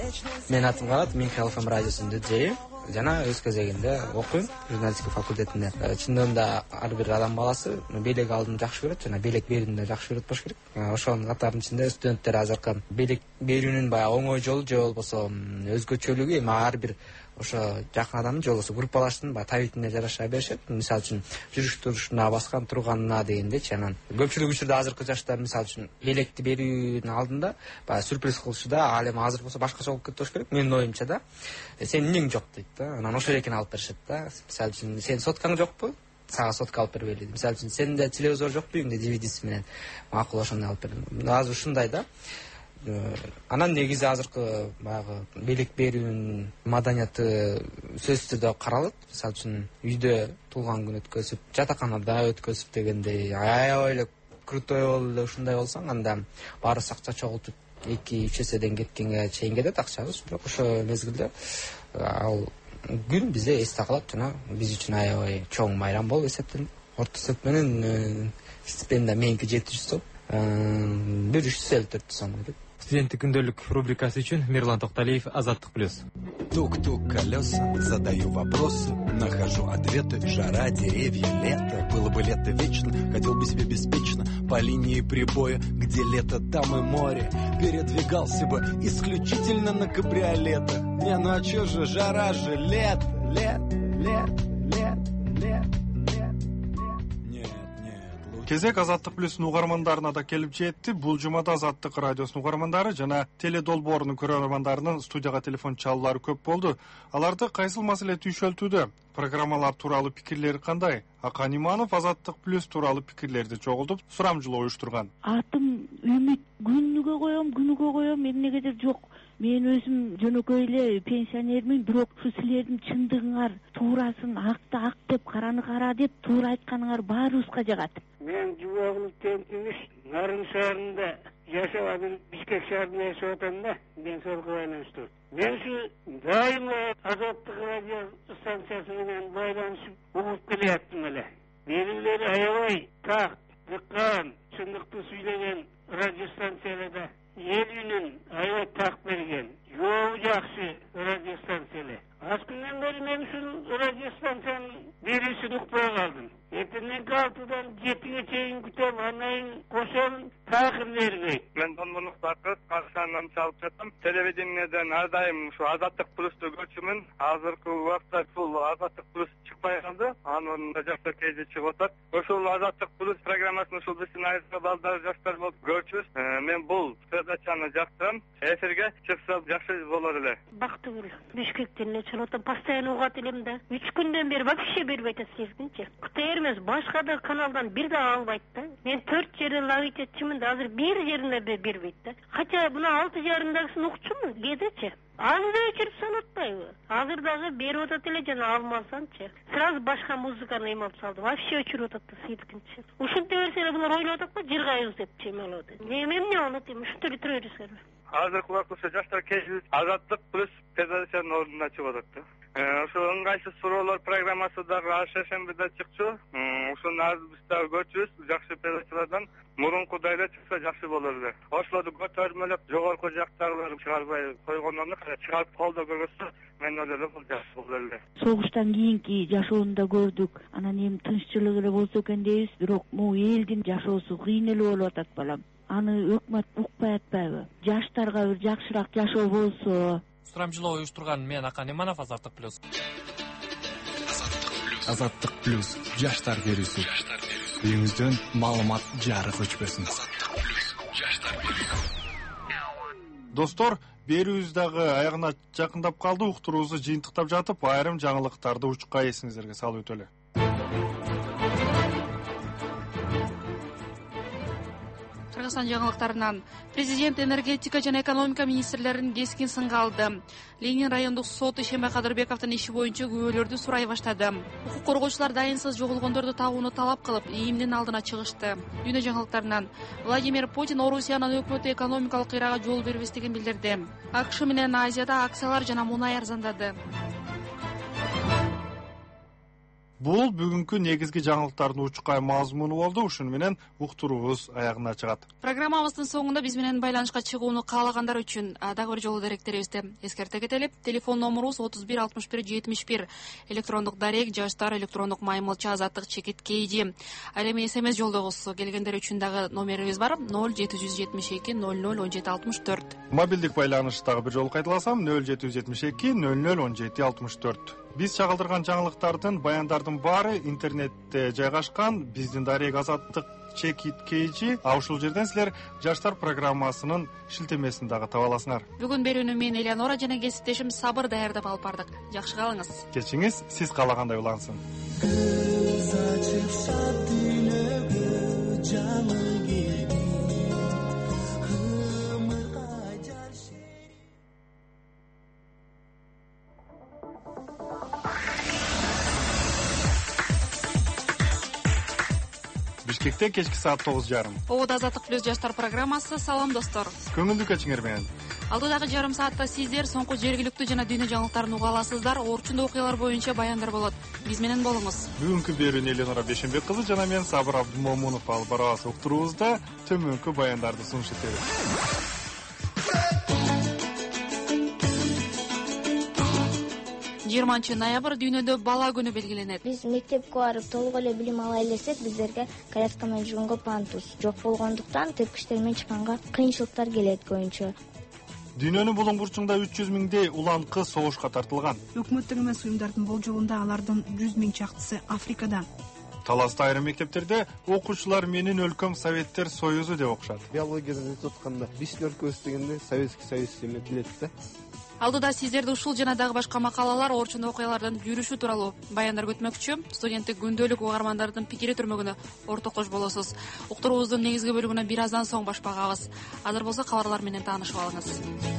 Менин атым Калат, Михаил ФМ радиосунун диджейи жана өз кезегинде окуйм журналистика факультетинде. Чындыгында ар бир адам баласы белек алдын жакшы көрөт жана белек берүүнү да жакшы көрөт болуш керек. Ошонун катарынын ичинде студенттер азыркы белек берүүнүн баягы оңой жолу же болбосо өзгөчөлүгү эми ар бир ошо жакын адамдын же болбосо группалаштын баягы табитине жараша беришет. Мисалы үчүн жүрүш турушуна, баскан турганына дегендечи. Анан көпчүлүк учурда азыркы жаштар мисалы үчүн белекти берүүнүн алдында баягы сюрприз кылышуда, ал эми азыр болсо башкача болуп кетти болуш керек. Менин оюмча да. Сенин эмнең жок дейт да. Анан ошол экени алып беришет да. Мисалы үчүн сенин соткаң жокпу? Сага сотка алып бербейли. Мисалы үчүн сенде телевизор жокпу үйүңдө DVD'си менен? Макул ошондой алып бердим. Азыр ушундай да. Анан негизи азыркы баягы белек берүүнүн маданияты сөзсүз түрдө каралат. Мисалы үчүн үйдө туулган күн өткөзүп, жатаканада өткөзүп дегендей аябай эле крутой болуп эле ушундай болсоң, анда баарыбыз акча чогултуп 2-3 эседен кеткенге чейин кетет акчабыз. Бирок ошо мезгилде ал күн бизде эсте калат жана биз үчүн аябай чоң майрам болуп эсептелет. Орто эсеп менен стипендия меники 700 сом, 154 сом деп. Студенттик күндөлүк рубрикасы үчүн Мирлан Токталиев, Азаттык плюс. Тук-тук колеса, задаю вопросы, нахожу ответы. Жара, деревья, лето, было бы лето вечно, хотел бы себе беспечно по линии прибоя, где лето, там и море. Передвигался бы исключительно на кабриолетах. Не, ну а чё же, жара же, лето, лето, лето, лето, лето. Кезек Азаттык плюстун угармандарына да келип жетти. Бул жумада Азаттык радиосунун угармандары жана теле долбоорунун көрөрмандарынын студияга телефон чалуулары көп болду. Аларды кайсыл маселе түйшөлтүүдө? Программалар тууралуу пикирлери кандай? Акан Иманов Азаттык плюс тууралуу пикирлерди чогултуп, сурамжылоо уюштурган. Атым үмүт күнүгө коем, эмнегедир жок. Мен өзүм жөнөкөй эле пенсионермин, бирок ушу силердин чындыгыңар, туурасын акты ак деп, караны кара деп туура айтканыңар баарыбызга жагат. Мен Жубоглук кентинин Нарын шаарында жашап анан Бишкек шаарында жашап атам да, ден соолукка байланыштуу. Мен ушу дайыма Азаттык радио станциясы менен байланышып угуп келияттым эле. Берүүлөр аябай так, дыккан, чындыкты сүйлөгөн радиостанцияларда эл үнүн аябай так берген. Жообу жакшы радиостанциялар. Аз күндөн бери мен ушул радиостанциянын берүүсүн укпай калдым. Эртеңки 6-дан 7-ге чейин күтөм, андан кошом такыр бербейт. Мен Донбонук Бакыт, Каршандан чалып жатам. Телевидениеден ар дайым ушу Азаттык плюсту көрчүмүн. Азыркы убакта бул Азаттык плюс чыкпай калды. Анын ордуна жаштар кези чыгып атат. Ошол Азаттык плюс программасын ушул биздин айрыкча балдар, жаштар болуп көрчүбүз. Мен бул передачаны жактырам. Эфирге чыкса жакшы болор эле. Бактыгүл Бишкектен чалып атам, постоянно угат элем да. 3 күндөн бери вообще бербейт эсептинчи. Эмес, башка да каналдан бир да албайт да. Мен 4 жерден ловить этчимин да, азыр бир жерине бербейт да. Хотя мына 6 жарымдагысын укчумун, кедечи. Аны да өчүрүп санатпайбы? Азыр дагы берип атат эле жана алмасанчы. Сразу башка музыканы эме алып салды. Вообще өчүрүп атат да сыйдыкынчы. Ушинте берсе эле булар ойлоп атат го, жыргайбыз деп чейме алат. Эмне болот эми ушинте эле тура берсеңер. Азыркы убакытта жаштар кези Азаттык плюс передачанын ордуна чыгып атат да. Ошо ыңгайсыз суроолор программасы дагы шешембиде чыкчу. Ушуну биз дагы көрчүбүз. Жакшы передачалардан мурункудай эле чыкса жакшы болор эле. Ошолорду көтөрмөлөп жогорку жактагыларды чыгарбай койгондон чыгарып колдоо көргөзсө, мен ойлойм бул жакшы болор эле. Согуштан кийинки жашоону да көрдүк. Анан эми тынччылык эле болсо экен дейбиз, бирок могу элдин жашоосу кыйын эле болуп атат балам. Аны өкмөт укпай атпайбы? Жаштарга бир жакшыраак жашоо болсо. Сурамжылоо уюштурган мен Акан Иманов, Азаттык плюс. Азаттык плюс жаштар берүүсү. Үйүңүздөн маалымат жарык өчпөсүн. Достор, берүүбүз дагы аягына жакындап калды. Уктуруубузду жыйынтыктап жатып, айрым жаңылыктарды учукка эсиңиздерге салып өтөлү. Кыргызстан жаңылыктарынан президент энергетика жана экономика министрлеринин кескин сынга алды. Ленин райондук соту Ишембай Кадырбековдун иши боюнча күбөлөрдү сурай баштады. Укук коргоочулар дайынсыз жоголгондорду табууну талап кылып, ийимдин алдына чыгышты. Дүйнө жаңылыктарынан Владимир Путин Орусиянын өкмөтү экономикалык кыйрага жол бербестигин билдирди. АКШ менен Азияда акциялар жана мунай арзандады. Бул бүгүнкү негизги жаңылыктардын учкай мазмуну болду. Ушуну менен уктуруубуз аягына чыгат. Программабыздын соңунда биз менен байланышка чыгууну каалагандар үчүн дагы бир жолу даректерибизди эскерте кетели. Телефон номерубуз 31 61 71. Электрондук дарек жаштар электрондук маймылча азаттык чекит KG. Ал эми SMS жолдогуз келгендер үчүн дагы номерибиз бар 0772 00 17 64. Мобилдик байланыш дагы бир жолу кайталасам 0772 00 17 64. Биз чагылдырган жаңылыктардын, баяндардын баары интернетте жайгашкан. Биздин дарек азаттык чекит KG. Ушул жерден силер жаштар программасынын шилтемесин дагы таба аласыңар. Бүгүн берүүнү мен Элеонора жана кесиптешим Сабыр даярдап алып бардык. Жакшы калыңыз. Кечиңиз сиз каалагандай улансын. Бишкекте кечки саат 9:30. Обод азаттык плюс жаштар программасы. Салам достор. Көңүлдүү кечиңер менен. Алдыдагы жарым саатта сиздер соңку жергиликтүү жана дүйнө жаңылыктарын уга аласыздар. Орчундуу окуялар боюнча баяндар болот. Биз менен болуңуз. Бүгүнкү берүүнү Элеонора Бешенбек кызы жана мен Сабыр Абдумомунов алып барабыз. Уктуруубузда төмөнкү баяндарды сунуш этебиз. 20 ноябрь дүйнөдө бала күнү белгиленет. Биз мектепке барып толук эле билим ала элесек, биздерге коляска менен жүргөнгө пандус жок болгондуктан тепкичтер менен чыкканга кыйынчылыктар келет көбүнчө. Дүйнөнүн булуң бурчуңда 300 миңдей улан кыз согушка тартылган. Өкмөттүк эмес уюмдардын болжолунда алардын 100 миң чактысы Африкадан. Таласта айрым мектептерде окуучулар менин өлкөм Советтер Союзу деп окушат. Биологиядан өтүп атканда биздин өлкөбүз дегенде Советский Союз эметилет да. Алдыда сиздерди ушул жана дагы башка макалалар, орчундуу окуялардын жүрүшү тууралуу баяндар күтмөкчү. Студенттик күндөлүк угармандардын пикири түрмөгүнө ортокош болосуз. Уктуруубуздун негизги бөлүгүнө бир аздан соң баш багабыз. Азыр болсо кабарлар менен таанышып алыңыз.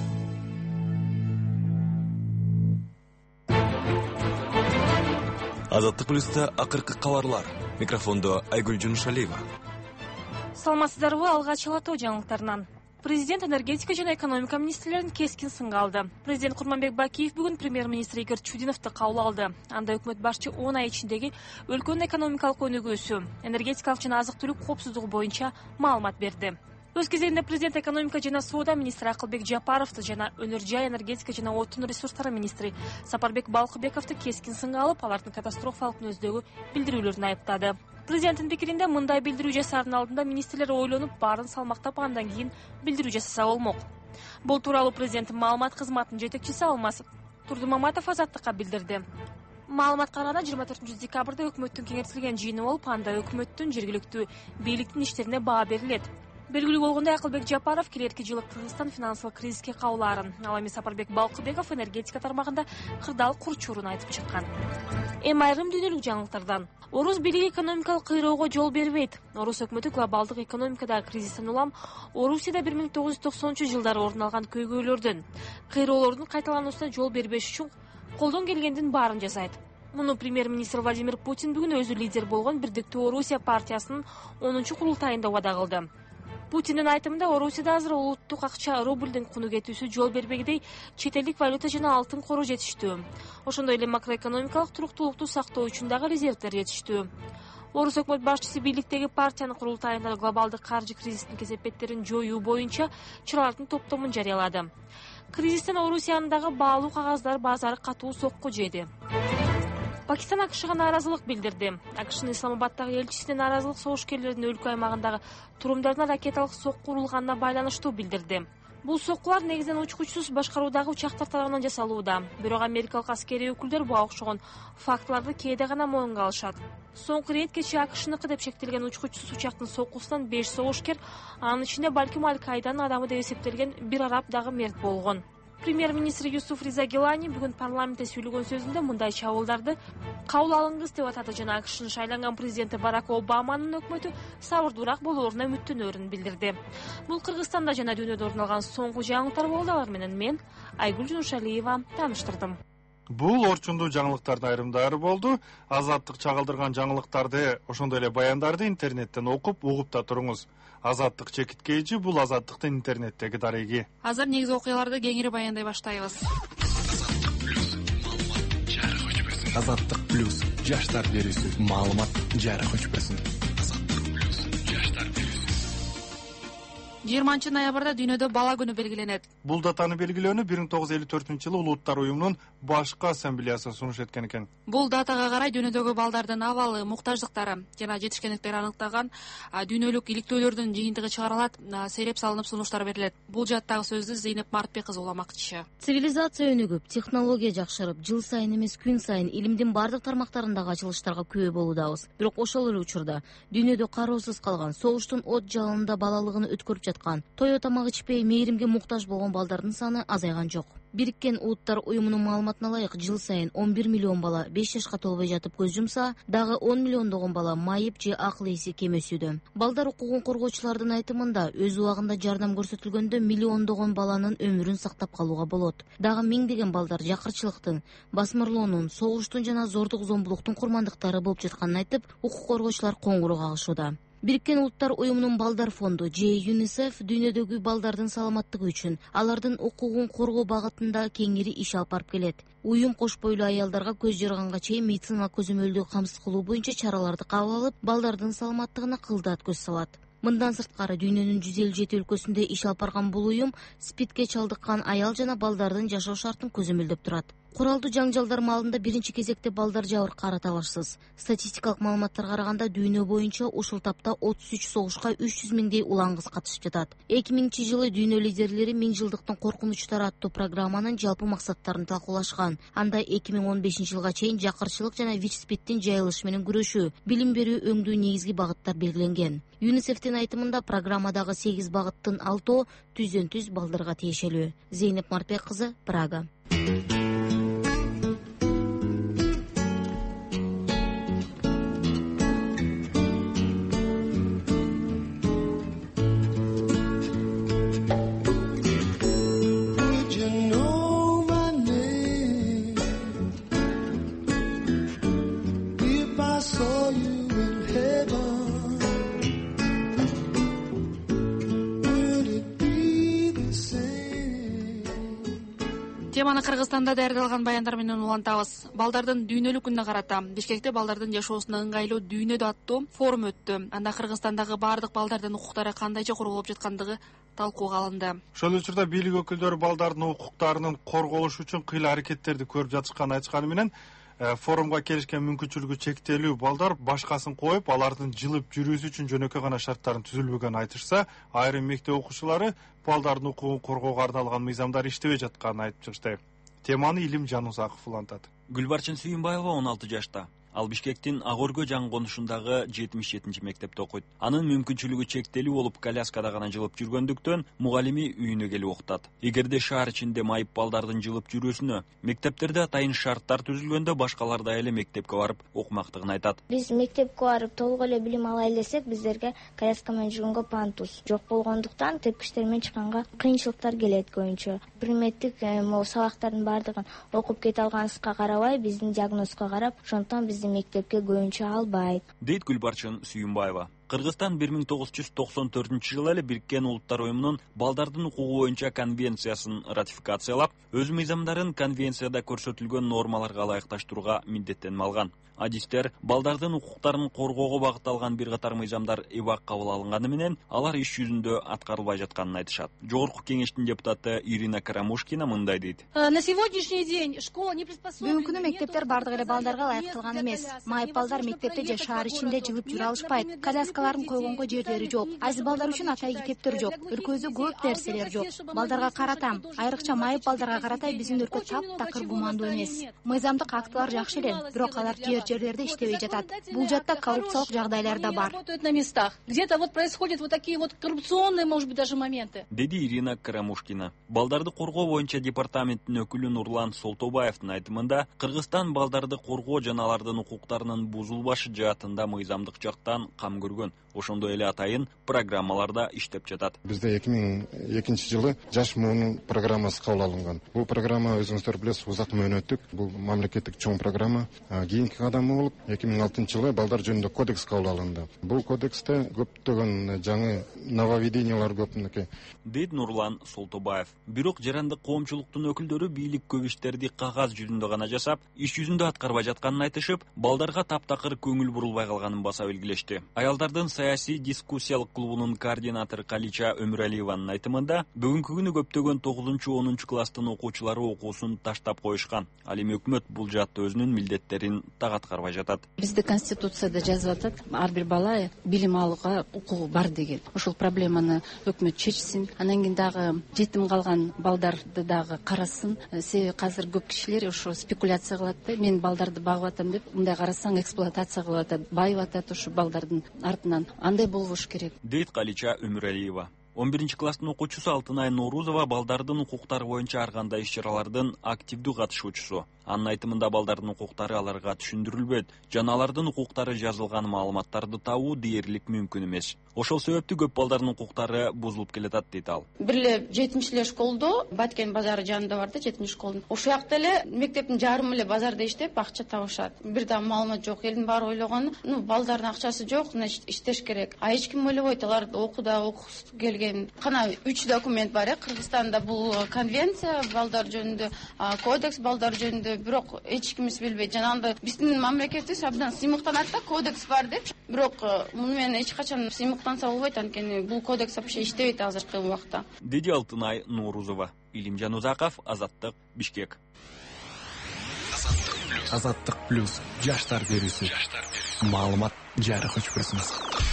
Азаттык плюста акыркы кабарлар. Микрофондо Айгүл Жунушалиева. Саламатсыздарбы? Алгач алатоо жаңылыктарынан. Президент энергетика жана экономика министрлерин кескин сынга алды. Президент Курманбек Бакиев бүгүн премьер-министр Игорь Чудиновду кабыл алды. Анда өкмөт башчы 10 ай ичиндеги өлкөнүн экономикалык өнүгүүсү, энергетикалык жана азык-түлүк коопсуздугу боюнча маалымат берди. Өз кезегинде президент экономика жана соода министри Акылбек Жапаровду жана өнөр жай энергетика жана отун ресурстары министри Сапарбек Балкыбековду кескин сынга алып, алардын катастрофалык мүнөздөгү билдирүүлөрүн айыптады. Президенттин пикиринде мындай билдирүү жасаардын алдында министрлер ойлонуп, баарын салмактап, андан кийин билдирүү жасаса болмок. Бул тууралуу президенттин маалымат кызматынын жетекчиси Алмаз Турдумаматов Азаттыкка билдирди. Маалымат караганда 24 декабрда өкмөттүн кеңейтилген жыйыны болуп, анда өкмөттүн жергиликтүү бийликтин иштерине баа берилет. Белгилүү болгондой, Акылбек Жапаров келерки жылы Кыргызстан финансылык кризиске кабылаарын, ал эми Сапарбек Балкыбеков энергетика тармагында кырдаал курчуурун айтып чыккан. Эми айрым дүйнөлүк жаңылыктардан. Орус бийлиги экономикалык кыйроого жол бербейт. Орус өкмөтү глобалдык экономикадагы кризистен улам Орусияда 1990-жылдары орун алган көйгөйлөрдүн, кыйроолордун кайталануусуна жол бербеш үчүн колдон келгендин баарын жасайт. Муну премьер-министр Владимир Путин бүгүн өзү лидер болгон Бирдиктүү Орусия партиясынын 10-курултайында убада кылды. Путиндин айтымында Орусияда азыр улуттук акча рубльдин куну кетүүсү жол бербегидей чет элдик валюта жана алтын кору жетиштүү. Ошондой эле макроэкономикалык туруктуулукту сактоо үчүн дагы резервдер жетиштүү. Орус өкмөт башчысы бийликтеги партиянын курултайында глобалдык каржы кризисинин кесепеттерин жоюу боюнча чаралардын топтомун жарыялады. Кризистен Орусиянын дагы баалуу кагаздар базары катуу сокку жеди. Пакистан АКШга нааразылык билдирди. АКШнын Исламабаддагы элчисине нааразылык согушкерлердин өлкө аймагындагы турумдарына ракеталык сокку урулганына байланыштуу билдирди. Бул соккулар негизинен учкучсуз башкаруудагы учактар тарабынан жасалууда. Бирок америкалык аскерий өкүлдөр буга окшогон фактыларды кээде гана моюнга алышат. Соңку рет кечээ АКШныкы деп шектелген учкучсуз учактын соккусунан 5 согушкер, анын ичинде балким Аль-Каиданын адамы деп эсептелген бир араб дагы мерт болгон. Премьер-министр Юсуф Риза Гилани бүгүн парламентте сүйлөгөн сөзүндө мындай чабуулдарды кабыл алыңыз деп атады жана АКШнын шайланган президенти Барак Обаманын өкмөтү сабырдуураак болооруна үмүттөнөөрүн билдирди. Бул Кыргызстанда жана дүйнөдө орун алган соңку жаңылыктар болду. Алар менен мен Айгүл Жунушалиева тааныштырдым. Бул орчундуу жаңылыктардын айрымдары болду. Азаттык чагылдырган жаңылыктарды, ошондой эле баяндарды интернеттен окуп, угуп да туруңуз. Азаттык чекит KG бул азаттыктын интернеттеги дареги. Азыр негизи окуяларды кеңири баяндай баштайбыз. Азаттык плюс жаштар берүүсү маалымат жарык өчпөсүн. 20 ноябрда дүйнөдө бала күнү белгиленет. Бул датаны белгилөөнү 1954-жылы Улуттар уюмунун башкы ассамблеясы сунуш эткен экен. Бул датага карай дүйнөдөгү балдардын абалы, муктаждыктары жана жетишкендиктери аныктаган дүйнөлүк иликтөөлөрдүн жыйынтыгы чыгарылат, сереп салынып сунуштар берилет. Бул жаттагы сөздү Зейнеп Мартбек кызы уламакчы. Цивилизация өнүгүп, технология жакшырып, жыл сайын эмес күн сайын илимдин бардык тармактарындагы ачылыштарга күбө болуудабыз. Бирок ошол эле учурда дүйнөдө кароосуз калган, согуштун от жалынында балалыгын өткөрүп жаткан, той тамак ичпей мээримге муктаж болгон балдардын саны азайган жок. Бириккен Улуттар уюмунун маалыматына ылайык, жыл сайын 11 миллион бала 5 жашка толбой жатып көз жумса, дагы 10 миллиондогон бала майып же акыл эси кем өсүүдө. Балдар укугун коргоочулардын айтымында, өз убагында жардам көрсөтүлгөндө миллиондогон баланын өмүрүн сактап калууга болот. Дагы миңдеген балдар жакырчылыктын, басмырлоонун, согуштун жана зордук зомбулуктун курмандыктары болуп жатканын айтып, укук коргоочулар коңгуроо кагышууда. Бириккен Улуттар уюмунун балдар фонду же ЮНИСЕФ дүйнөдөгү балдардын саламаттыгы үчүн, алардын укугун коргоо багытында кеңири иш алып барып келет. Уюм кош бойлуу аялдарга көз жарганга чейин медициналык көзөмөлдү камсыз кылуу боюнча чараларды кабыл алып, балдардын саламаттыгына кылдат көз салат. Мындан сырткары дүйнөнүн 157 өлкөсүндө иш алып барган бул уюм СПИДке чалдыккан аял жана балдардын жашоо шартын көзөмөлдөп турат. Куралдуу жаңжалдар маалында биринчи кезекте балдар жабыркаары талашсыз. Статистикалык маалыматтарга караганда дүйнө боюнча ушул тапта 33 согушка 300 миңдей улан кыз катышып жатат. 2000-жылы дүйнө лидерлери 1000 жылдыктын коркунучтары аттуу программанын жалпы максаттарын талкуулашкан. Анда 2015-жылга чейин жакырчылык жана ВИЧ-СПИДтин жайылышы менен күрөшүү, билим берүү өңдүү негизги багыттар белгиленген. ЮНИСЕФтин айтымында программадагы 8 багыттын 6 түздөн-түз балдарга тиешелүү. Зейнеп Мартбек кызы, Прага. Теманы Кыргызстанда даярдалган баяндар менен улантабыз. Балдардын дүйнөлүк күнүнө карата Бишкекте балдардын жашоосуна ыңгайлуу дүйнөдө аттуу форум өттү. Анда Кыргызстандагы бардык балдардын укуктары кандайча корголуп жаткандыгы талкууга алынды. Ошол учурда бийлик өкүлдөрү балдардын укуктарынын корголушу үчүн кыйла аракеттерди көрүп жатышканын айтышканы менен форумга келишкен мүмкүнчүлүгү чектелүү балдар башкасын коюп, алардын жылып жүрүүсү үчүн жөнөкөй гана шарттардын түзүлбөгөнүн айтышса, айрым мектеп окуучулары балдардын укугун коргоого арналган мыйзамдар иштебей жатканын айтып чыкты. Теманы Илим Жанузаков улантат. Гүлбарчын Сүйүнбаева 16 жашта. Ал Бишкектин Ак Өргө жаңы конушундагы 77 мектепте окуйт. Анын мүмкүнчүлүгү чектелүү болуп, коляскада гана жылып жүргөндүктөн мугалими үйүнө келип окутат. Эгерде шаар ичинде майып балдардын жылып жүрүүсүнө мектептерде атайын шарттар түзүлгөндө башкалар да эле мектепке барып окумактыгын айтат. Биз мектепке барып толук эле билим алайлы десек, биздерге коляска менен жүргөнгө пандус жок болгондуктан тепкичтер менен чыкканга кыйынчылыктар келет көбүнчө. Предметтик сабактардын бардыгын окуп кете алганыбызга карабай, биздин диагнозго карап, ошондон биздин мектепке көбүнчө албайт, дейт Гүлбарчын Сүйүнбаева. Кыргызстан 1994-жылы эле Бириккен Улуттар уюмунун балдардын укугу боюнча конвенциясын ратификациялап, өз мыйзамдарын конвенцияда көрсөтүлгөн нормаларга ылайыкташтырууга милдеттенип алган. Адистер балдардын укуктарын коргоого багытталган бир катар мыйзамдар эбак кабыл алынганы менен алар иш жүзүндө аткарылбай жатканын айтышат. Жогорку кеңештин депутаты Ирина Карамушкина мындай дейт. На сегодняшний день школа не приспособлена. Бүгүнкү күнү мектептер бардык эле балдарга ылайыкталган эмес. Майып балдар мектепте же шаар ичинде жылып жүрө алышпайт. Коляскаларын койгонго жерлери жок. Азиз балдар үчүн атай китептер жок. Өлкөбүздө көп нерселер жок. Балдарга карата, айрыкча майып балдарга карата биздин өлкө таптакыр гумандуу эмес. Мыйзамдык актылар жакшы эле, бирок алар жерлерде иштебей жатат. Бул жатта коррупциялык жагдайлар да бар. На местах. Где-то вот происходят вот такие вот коррупционные, может быть, даже моменты. Деди Ирина Карамушкина. Балдарды коргоо боюнча департаменттин өкүлү Нурлан Солтобаевдин айтымында, Кыргызстан балдарды коргоо жана алардын укуктарынын бузулбашы жаатында мыйзамдык жактан кам көргөн. көрсөтүлгөн. Ошондой эле атайын программаларда иштеп жатат. Бизде 2002 жылы жаш муун программасы кабыл алынган. Бул программа өзүңүздөр билесиз, узак мөөнөттүк. Бул мамлекеттик чоң программа. Кийинки кадамы болуп 2006 жылы балдар жөнүндө кодекс кабыл алынды. Бул кодексте көптөгөн жаңы нововведениялар көп мынакей. Дейт Нурлан Солтобаев. Бирок жарандык коомчулуктун өкүлдөрү бийлик көп иштерди кагаз жүзүндө гана жасап, иш жүзүндө аткарбай жатканын айтышып, балдарга таптакыр көңүл бурулбай калганын баса белгилешти. Аялдардын саясий дискуссиялык клубунун координатору Калича Өмүралиеванын айтымында, бүгүнкү күнү көптөгөн 9-10 класстын окуучулары окуусун таштап коюшкан. Ал эми өкмөт бул жаатта өзүнүн милдеттерин так аткарбай жатат. Бизде конституцияда жазып атат, ар бир бала билим алууга укугу бар деген. Ошол проблеманы өкмөт чечсин. Анан кийин дагы жетим калган балдарды дагы карасын. Себеби азыр көп кишилер ошо спекуляция кылат да, мен балдарды багып атам деп, мындай карасаң эксплуатация кылып атат, байып атат ошо балдардын артынан. Андай болбош керек. Дейт Калича Өмүралиева. 11 класстын окуучусу Алтынай Норузова балдардын укуктары боюнча ар кандай иш-чаралардын активдүү катышуучусу. Анын айтымында балдардын укуктары аларга түшүндүрүлбөйт жана алардын укуктары жазылган маалыматтарды табуу дээрлик мүмкүн эмес. Ошол себептүү көп балдардын укуктары бузулуп келатат дейт ал. Бир эле 7-эле школдо, Баткен базары жанында бар да 7 школдун. Ошол жакта эле мектептин жарымы эле базарда иштеп акча табышат. Бир да маалымат жок. Элдин баары ойлогону, балдардын акчасы жок, значит иштеш керек. А эч ким ойлобойт, алар окугусу келген. Кана 3 документ бар, Кыргызстанда бул конвенция, балдар жөнүндө кодекс, балдар жөнүндө, бирок эч кимис билбейт. Жана анда биздин мамлекетибиз абдан сыймыктанат да, кодекс бар деп. Бирок муну менен эч качан сыймыктанса болбойт, анткени бул кодекс вообще иштебейт азыркы убакта. Деди Алтынай Норузова. Илимжан Узаков, Азаттык, Бишкек. Азаттык плюс. Жаштар берүүсү. Маалымат жарык өчпөсүн.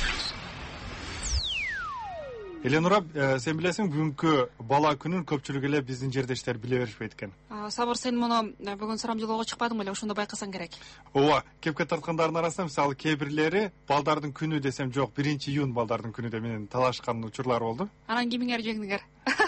Эленура, сен билесиң, бүгүнкү бала күнүн көпчүлүк эле биздин жердештер биле беришпейт экен. Сабыр, сен муну бүгүн сурамжылоого чыкпадың беле, ошондо байкасаң керек. Ооба, кепке тарткандардын арасында мисалы кээ бирлери балдардын күнү десем жок, 1-июнь балдардын күнү деп менен талашкан учурлар болду. Анан кимиңер жеңдиңер?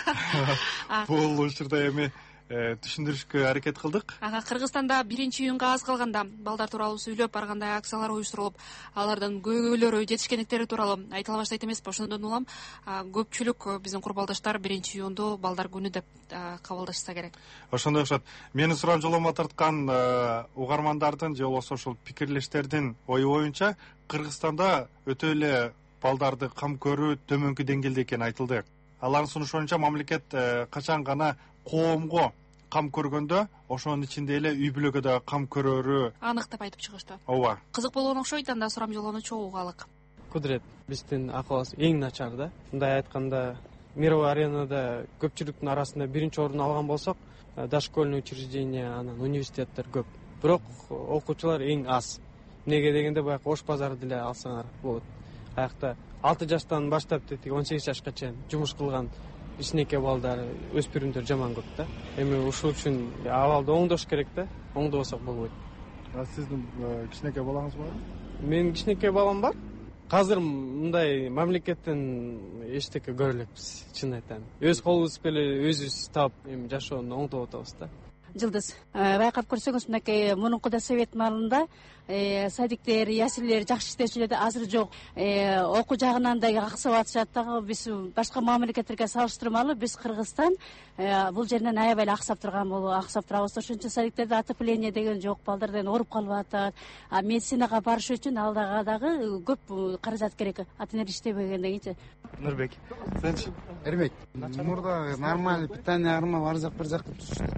Бул учурда эми түшүндүрүшкө аракет кылдык. Кыргызстанда 1-июнга аз калганда балдар тууралуу сүйлөп, ар кандай акциялар уюштурулуп, алардын көйгөйлөрү, жетишкендиктери тууралуу айтыла баштайт эмеспи? Ошондон улам көпчүлүк биздин курбалдаштар 1-июнду балдар күнү деп кабылдашса керек. Ошондой окшот. Менин сурамжылоомо тарткан угармандардын же болбосо ошол пикирлештердин ою боюнча Кыргызстанда өтө эле балдарды кам көрүү төмөнкү деңгээлде экени айтылды. Алардын сунушу боюнча мамлекет качан гана коомго кам көргөндө, ошонун ичинде эле үй бүлөгө да кам көрөрү анык деп айтып чыгышты. Ооба. Кызык болгон окшойт, анда сурамжылоону чогуу угалык. Кудрет, биздин акыбыз эң начар да. Мындай айтканда, мировой аренада көпчүлүктүн арасында 1-орун алган болсок, дошкольный учреждение, анан университеттер көп. Бирок окуучулар эң аз. Эмнеге дегенде, баягы Ош базарды деле алсаңар болот. Аякта 6 жаштан баштап 18 жашка чейин жумуш кылган кичинекей балдар, өспүрүмдөр жаман көп да. Эми ушул үчүн абалды оңдош керек да. Оңдобосок болбойт. Сиздин кичинекей балаңыз барбы? Менин кичинекей балам бар. Азыр мындай мамлекеттен эчтеке көрө элекпиз, чын айтам. Өз колубуз менен өзүбүз таап жашоону оңдоп атабыз да. Жылдыз, байкап көрсөңүз, мынакей мурункуда совет маалында садиктер, яслилер жакшы иштешүп эле, азыр жок. Окуу жагынан да аксап атышат дагы. Биз башка мамлекеттерге салыштырмалуу, биз Кыргызстан бул жерден аябай эле аксап турабыз. Ошончо садиктерде отопление деген жок, балдар ооруп калып атат. Медицинага барыш үчүн алдыга дагы көп каражат керек. Ата-эне иштебегенден кийинчи. Нурбек, сенчи? Эрбек, мурда нормальный питание арма ар жак бир жакка түшүштү.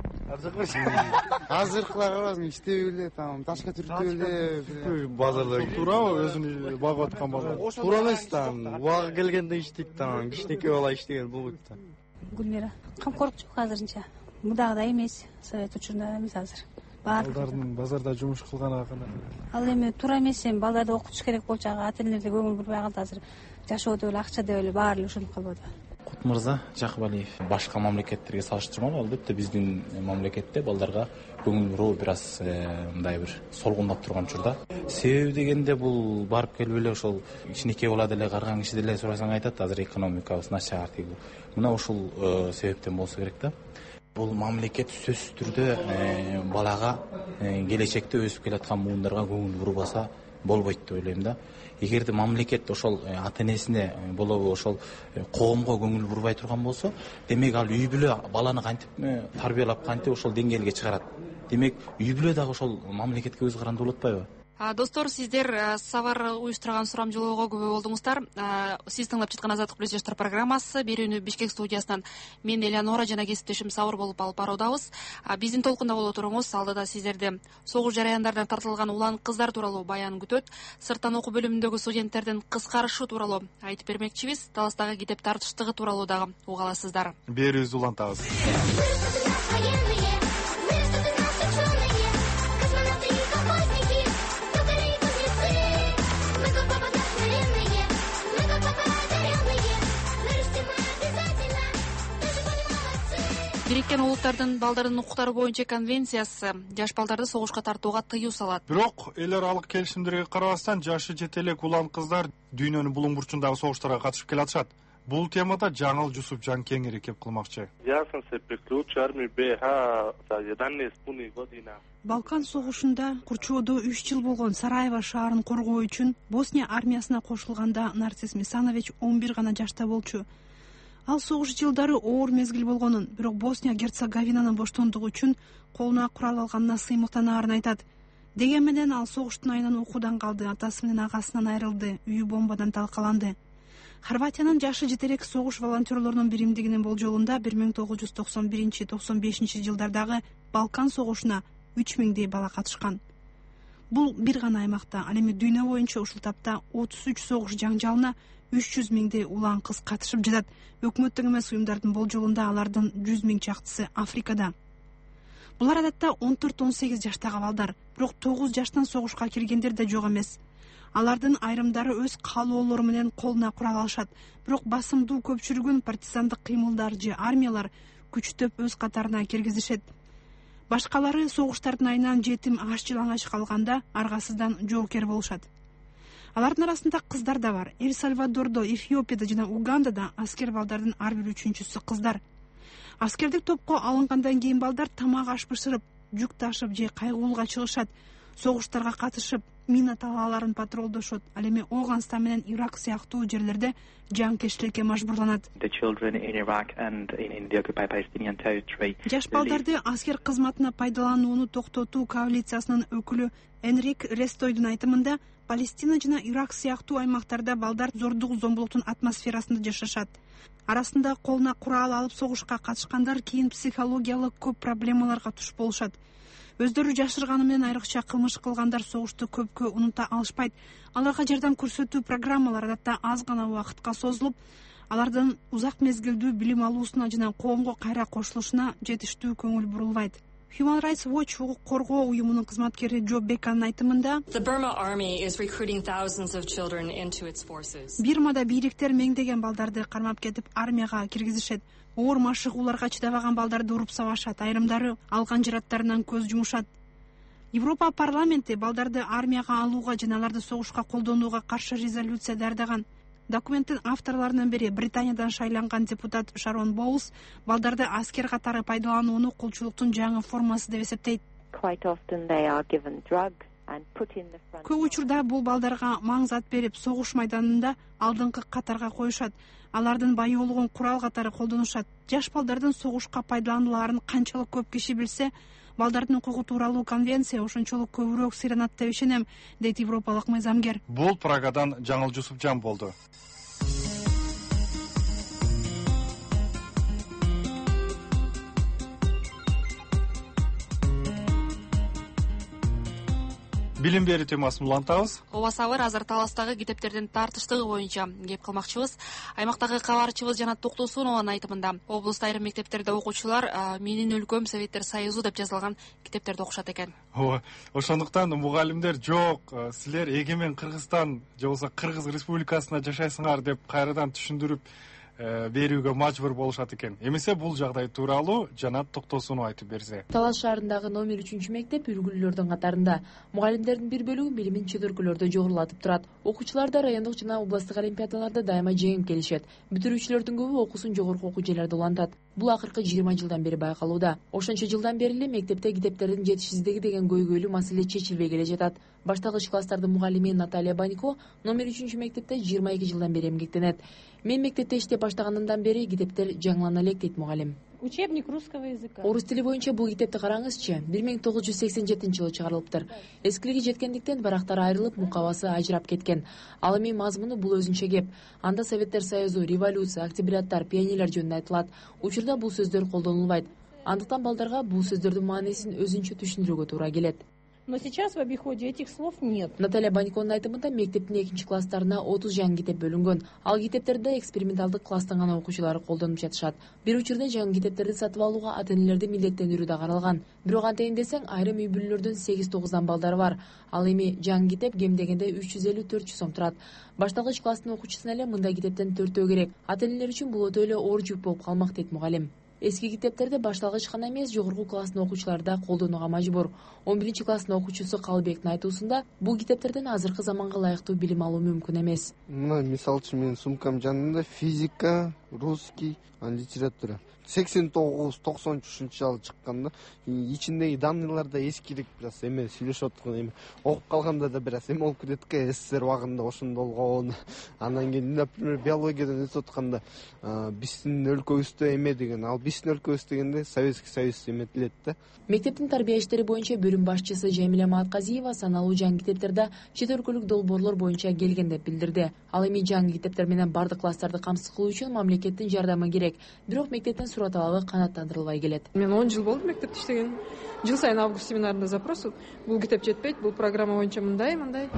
Азыркылар карабасың, иштебей эле, ташка түртүп эле базарда туурабы өзүн багып аткан бала? Туура эмес да, убагы келгенде иштейт да, кичинекей бала иштеген болбойт да. Гүлмира, камкорлук жок азырынча. Мудагыдай эмес, совет учурунда эмес азыр. Балдардын базарда жумуш кылганы кандай? Ал эми туура эмес, эми балдарды окутуш керек болчу, ата-энелер да көңүл бурбай калды азыр. Жашоо деп эле, акча деп эле баары эле ошентип калбады. Мырза Жакыбалиев, башка мамлекеттерге салыштырмалуу, албетте биздин мамлекетте балдарга көңүл буруу бир аз мындай бир солгундап турган учурда. Себеби дегенде бул барып келип эле ошол кичинекей бала деле карган киши деле сурасаң айтат, азыр экономикабыз начар дейт. Мына ушул себептен болсо керек да. Бул мамлекет сөзсүз түрдө балага келечекте өсүп келаткан буундарга көңүл бурбаса болбойт деп ойлойм да. Эгерде мамлекет ошол ата энесине болобу ошол коомго көңүл бурбай турган болсо, демек ал үй бүлө баланы кантип тарбиялап, кантип ошол деңгээлге чыгарат. Демек үй бүлө дагы ошол мамлекетке көз каранды болуп атпайбы? Достор, сиздер сабар уюштурган сурамжылоого күбө болдуңуздар. Сиз тыңдап жаткан Азаттык плюс жаштар программасы. Берүүнү Бишкек студиясынан мен Элеонора жана кесиптешим Сабыр болуп алып баруудабыз. Биздин толкунда боло туруңуз. Алдыда сиздерди согуш жараяндарынан тартылган улан кыздар тууралуу баян күтөт. Сырттан окуу бөлүмүндөгү студенттердин кыскарышы тууралуу айтып бермекчибиз. Таластагы китеп тартыштыгы тууралуу дагы уга аласыздар. Берүүбүздү улантабыз. Бириккен Улуттардын балдардын укуктары боюнча конвенциясы жаш балдарды согушка тартууга тыюу салат. Бирок эл аралык келишимдерге карабастан жашы жете элек улан кыздар дүйнөнүн булуң бурчундагы согуштарга катышып келатышат. Бул темада Жаңыл Жусупжан кеңири кеп кылмакчы. Балкан согушунда курчоодо 3 жыл болгон Сараево шаарын коргоо үчүн Босния армиясына кошулганда Нарцис Мисанович 11 гана жашта болчу. Ал согуш жылдары оор мезгил болгонун, бирок Босния Герцеговинанын боштондугу үчүн колуна курал алганына сыймыктанаарын айтат. Деген менен ал согуштун айынан окуудан калды, атасы менен агасынан айрылды, үйү бомбадан талкаланды. Хорватиянын жашы жетелек согуш волонтерлорунун биримдигинин болжолунда 1991-95 жылдардагы Балкан согушуна 3000 бала катышкан. Бул бир гана аймакта, ал эми дүйнө боюнча ушул тапта 33 согуш жаңжалына 300 миңдей улан кыз катышып жатат. Өкмөттүк эмес уюмдардын болжолунда алардын 100 миң чактысы Африкада. Булар адатта 14-18 жаштагы балдар, бирок 9 жаштан согушка киргендер да жок эмес. Алардын айрымдары өз каалоолору менен колуна курал алышат, бирок басымдуу көпчүлүгүн партизандык кыймылдар же армиялар күчтөп өз катарына киргизишет. Башкалары согуштардын айынан жетим аш-жалаңач калганда аргасыздан жоокер болушат. Алардын арасында кыздар да бар. Эль Сальвадордо, Эфиопияда жана Угандада аскер балдардын ар бир үчүнчүсү кыздар. Аскердик топко алынгандан кийин балдар тамак аш бышырып, жүк ташып же кайгуулга чыгышат, согуштарга катышып, мина талааларын патролдошот. Ал эми Афганистан менен Ирак сыяктуу жерлерде жанкечтикке мажбурланат. Жаш балдарды аскер кызматына пайдаланууну токтотуу коалициясынын өкүлү Энрик Рестойдун айтымында, Палестина жана Ирак сыяктуу аймактарда балдар зордук зомбулуктун атмосферасында жашашат. Арасында колуна курал алып согушка катышкандар кийин психологиялык көп проблемаларга туш болушат. Өздөрү жашырганы менен айрыкча кылмыш кылгандар согушту көпкө унута алышпайт. Аларга жардам көрсөтүү программалары адатта аз гана убакытка созулуп, алардын узак мезгилдүү билим алуусуна жана коомго кайра кошулушуна жетиштүү көңүл бурулбайт. Human Rights Watch укук коргоо уюмунун кызматкери Джо Беканын айтымында, Бирмада бийликтер меңдеген балдарды кармап кетип армияга киргизишет. Оор машыгууларга чыдабаган балдарды уруп сабашат, айрымдары алган жараттарынан көз жумушат. Европа парламенти балдарды армияга алууга жана аларды согушка колдонууга каршы резолюция даярдаган. Документтин авторлорунун бири Британиядан шайланган депутат Шарон Боулс балдарды аскер катары пайдаланууну кулчулуктун жаңы формасы деп эсептейт. Көп учурда бул балдарга маң зат берип, согуш майданында алдыңкы катарга коюшат. Алардын байоолугун курал катары колдонушат. Жаш балдардын согушка пайдалануларын канчалык көп киши билсе, балдардын укугу тууралуу конвенция ошончолук көбүрөөк сыйранат деп ишенем, дейт европалык мыйзамгер. Бул Прагадан Жаңыл Жусупжан болду. Билим берүү темасын улантабыз. Ооба Сабыр, азыр таластагы китептердин тартыштыгы боюнча кеп кылмакчыбыз. Аймактагы кабарчыбыз Жанат Токтосунованын айтымында, облуста айрым мектептерде окуучулар Менин өлкөм Советтер Союзу деп жазылган китептерди окушат экен. Ооба, ошондуктан мугалимдер жок, силер эгемен Кыргызстан же болбосо Кыргыз Республикасында жашайсыңар деп кайрадан түшүндүрүп берүүгө мажбур болушат экен. Эмесе бул жагдай тууралуу Жанат Токтосунов айтып берсе. Талас шаарындагы номер 3-мектеп үлгүлүүлөрдүн катарында. Мугалимдердин бир бөлүгү билимин чыдыркөлөрдө жогорулатып турат. Окуучулар да райондук жана областтык олимпиадаларда дайыма жеңип келишет. Бүтүрүүчүлөрдүн көбү окуусун жогорку окуу жайларда улантат. Бул акыркы 20 жылдан бери байкалууда. Ошончо жылдан бери эле мектепте китептердин жетишсиздиги деген көйгөйлүү маселе чечилбей келе жатат. Башталгыч класстардын мугалими Наталья Банько номер 3 мектепте 22 жылдан бери эмгектенет. Мен мектепте иштеп баштаганымдан бери китептер жаңылана элек дейт мугалим. Учебник русского языка. Орус тили боюнча бул китепти караңызчы, 1987 жылы чыгарылыптыр. Эскилиги жеткендиктен барактары айрылып, мукабасы ажырап кеткен. Ал эми мазмуну бул өзүнчө кеп. Анда Советтер Союзу, революция, октябряттар, пионерлер жөнүндө айтылат. Учурда бул сөздөр колдонулбайт. Андыктан балдарга бул сөздөрдүн маанисин өзүнчө түшүндүрүүгө туура келет. Но сейчас в обиходе этих слов нет. Наталья Баньконун айтымында мектептин 2 класстарына 30 жаңы китеп бөлүнгөн. Ал китептерде эксперименталдык класстын гана окуучулары колдонуп жатышат. Бир учурда жаңы китептерди сатып алууга ата-энелерди милдеттендирүү да каралган. Бирок антейин десең, айрым үй бүлөлөрдүн 8-9 балдары бар. Ал эми жаңы китеп кем дегенде 350-400 сом турат. Башталгыч класстын окуучусуна эле мындай китептен 4 керек. Ата-энелер үчүн бул өтө эле оор жүк болуп калмак дейт мугалим. Эски китептерди башталгыч гана эмес, жогорку класстын окуучулары да колдонууга мажбур. 11 класстын окуучусу Калыбектин айтуусунда, бул китептерден азыркы заманга ылайыктуу билим алуу мүмкүн эмес. Мына мисалы үчүн менин сумкам жанында физика, русский, литература. 89-93 жылы чыкканда, ичиндеги данныйлар да эскилик бираз эме сүйлөшүп аткан эме окуп калганда да бираз эме болуп кетет экен, СССР убагында ошондо болгон. Андан кийин, например, биологиядан өтүп атканда, биздин өлкөбүздө эме деген, ал биздин өлкөбүз дегенде Советский Союз эметилет да. Мектептин тарбия иштери боюнча бөлүм башчысы Жемиле Маатказиева саналуу жаңы китептерде чет өлкөлүк долбоорлор боюнча келген деп билдирди. Ал эми жаңы китептер менен бардык класстарды камсыз кылуу үчүн мамлекеттин жардамы керек. Бирок мектептин сурат талабы канааттандырылбай келет. Мен 10 жыл болду мектепте иштеген. Жыл сайын август семинарында запрос, бул китеп жетпейт, бул программа боюнча мындай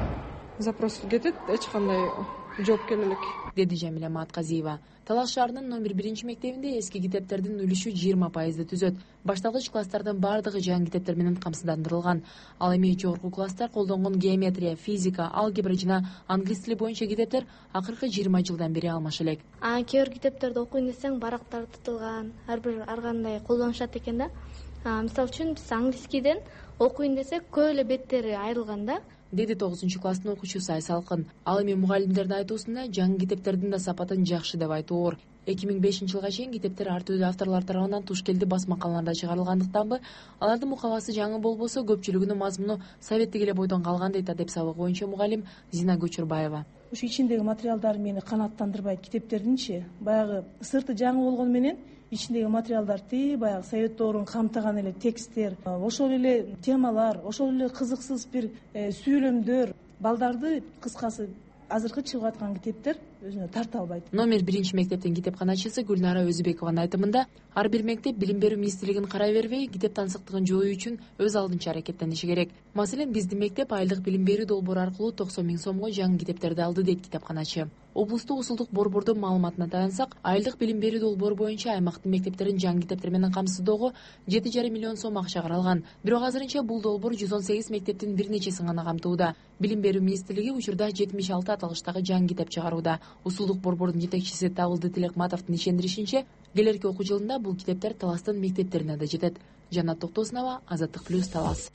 запрос кетет, эч кандай жооп келе элек, деди Жемиле Маатказиева. Талаш шаарынын номер 1 мектебинде эски китептердин үлүшү 20% түзөт. Башталгыч класстардын бардыгы жаңы китептер менен камсыздандырылган. Ал эми жогорку класстар колдонгон геометрия, физика, алгебра жана англис тили боюнча китептер акыркы 20 жылдан бери алмаш элек. Кээ бир китептерди окуйм десең, барактар тутулган, ар бир ар кандай колдонушат экен да. Мисалы үчүн биз англискийден окуйм десек, көп эле беттери айрылган да. Деди 9 класстын окуучусу Айсалкын. Ал эми мугалимдердин айтуусунда жаңы китептердин да сапатын жакшы деп айтуу оор. 2005 жылга чейин китептер ар түрдүү авторлор тарабынан туш келди басмаканаларда чыгарылгандыктанбы, алардын мукабасы жаңы болбосо көпчүлүгүнүн мазмуну советтик эле бойдон калган дейт адеп сабагы боюнча мугалим Зина Көчүрбаева. Ушу ичиндеги материалдар мени канааттандырбайт. Китептердинчи баягы сырты жаңы болгону менен ичиндеги материалдар баягы совет доорун камтыган эле тексттер, ошол эле темалар, ошол эле кызыксыз бир сүйлөмдөр балдарды кыскасы азыркы чыгып аткан китептер өзүнө тарта албайт. Номер 1 мектептин китепканачысы Гүлнара Өзүбекованын айтымында, ар бир мектеп билим берүү министрлигин карай бербей, китеп тансыктыгын жоюу үчүн өз алдынча аракеттениши керек. Маселен, биздин мектеп айлык билим берүү долбоору аркылуу 90 000 сомго жаңы китептерди алды дейт китепканачы. Облустук усулдук борбордун маалыматына таянсак, айлык билим берүү долбоору боюнча аймактын мектептерин жаңы китептер менен камсыздоого 7,5 миллион сом акча каралган. Бирок азырынча бул долбоор 118 мектептин бир нечесин гана камтууда. Билим берүү министрлиги учурда 76 аталыштагы жаңы китеп чыгарууда. Усулдук борбордун жетекчиси Табылды Тилекматовдун ишендиришинче, келерки окуу жылында бул китептер Таластын мектептерине да жетет. Жанат Токтосунова, Азаттык плюс, Талас.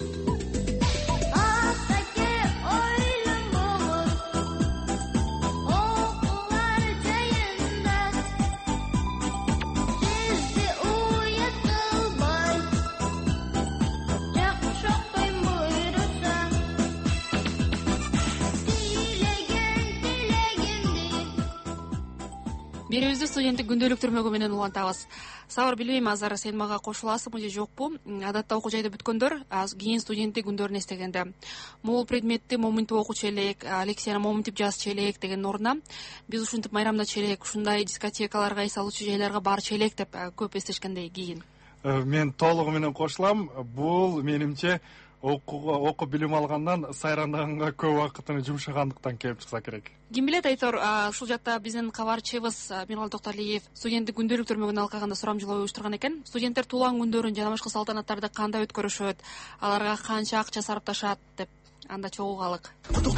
Берүүбүздү студенттик күндөлүк түрмөгү менен улантабыз. Сабыр, билбейм, азыр сен мага кошуласыңбы же жокпу? Адатта окуу жайда бүткөндөр кийин студенттик күндөрүн эстегенде могул предметти моминтип окучу элек, лекцияны моминтип жазчу элек деген ордуна биз ушинтип майрамдачу элек, ушундай дискотекаларга, эс алуучу жайларга барчу элек деп көп эстешкендей кийин. Мен толугу менен кошулам. Бул менимче окуп билим алгандан сайрандаганга көп убакытын жумшагандыктан келип чыкса керек. Ким билет, Айтор, ушул жакта биздин кабарчыбыз Мирал Токталиев студенттик күндөлүк түрмөгүн алкаганда сурамжылоо уюштурган экен. Студенттер туулган күндөрүн жана башка салтанаттарды кандай өткөрүшөт, аларга канча акча сарпташат деп анда чогулгалык.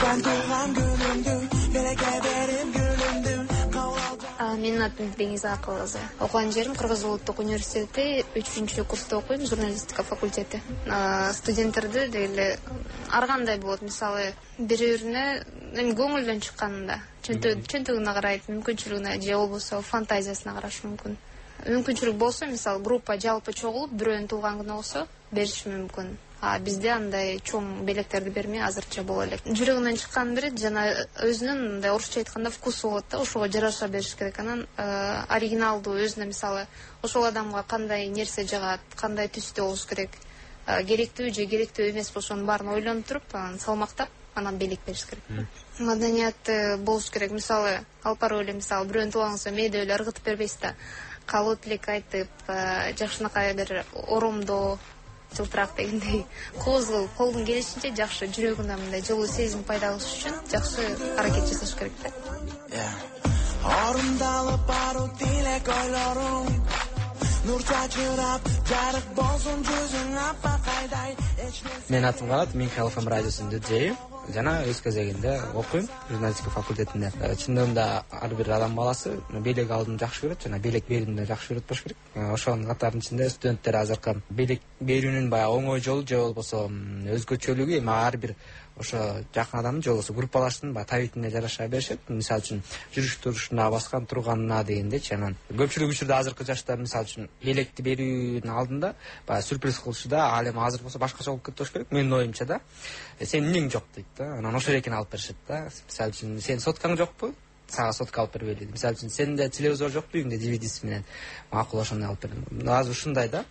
Менин атым Деңиз Акыл кызы. Окуган жерим Кыргыз улуттук университети 3-курста окуйм, журналистика факультети. Студенттерди деле ар кандай болот, мисалы бири-бирине көңүлдөн чыкканында, чөнтөгүнө карайт, мүмкүнчүлүгүнө же болбосо фантазиясына карашы мүмкүн. мүмкүнчүлүк болсо, мисалы группа жалпы чогулуп бирөөнүн туулган күнү болсо бериши мүмкүн. Бизде андай чоң белектерди бермей азырча боло элек. Жүрөгүмөн чыккан бири жана өзүнүн мындай орусча айтканда вкусу болот да, ошого жараша бериш керек. Анан оригиналдуу өзүнө, мисалы, ошол адамга кандай нерсе жагат, кандай түстө болуш керек, керектүү же керектүү эмес ошонун баарын ойлонуп туруп, анан салмактап, анан белек бериш керек. Маданияты болуш керек. Мисалы, алып барып эле, мисалы, бирөөнүн туулган мээде эле ыргытып бербейсиз да. Калуу тилек айтып, жакшынакай бир оромдоо, жылтыраак дегендей, колдун келишинче жакшы, жүрөгүнө мындай жылуу сезим пайда кылыш үчүн жакшы аракет жасаш керек да. Орумдалып баруу тилек ойлоруң, нур чачырап, жарык болсун жүзүң аппакайдай. Мен атым Калат, мен КФМ радиосунун диджейи жана өз кезегинде окуйм журналистика факультетинде. Чындыгында ар бир адам баласы белек алууну жакшы көрөт жана белек берүүнү жакшы көрөт болуш керек. Ошонун катарынын ичинде студенттер азыркы белек берүүнүн баягы оңой жолу же болбосо өзгөчөлүгү эми ар бир ошо жакын адамдын же болбосо группалаштын табитине жараша беришет. Мисалы үчүн жүрүш турушуна, баскан турганына дегендечи. Анан көпчүлүк учурда азыркы жаштар мисалы үчүн белекти берүүнүн алдында баягы сюрприз кылышуда, ал эми азыр болсо башкача болуп кетти болуш керек. Менин оюмча да. Сенин эмнең жок дейт да. Анан ошол экени алып беришет да. Мисалы үчүн сенин соткаң жокпу? Сага сотка алып бербейли. Мисалы үчүн сенде телевизор жокпу үйүңдө DVD'си менен? Макул, ошондой алып берем. Азыр ушундай да.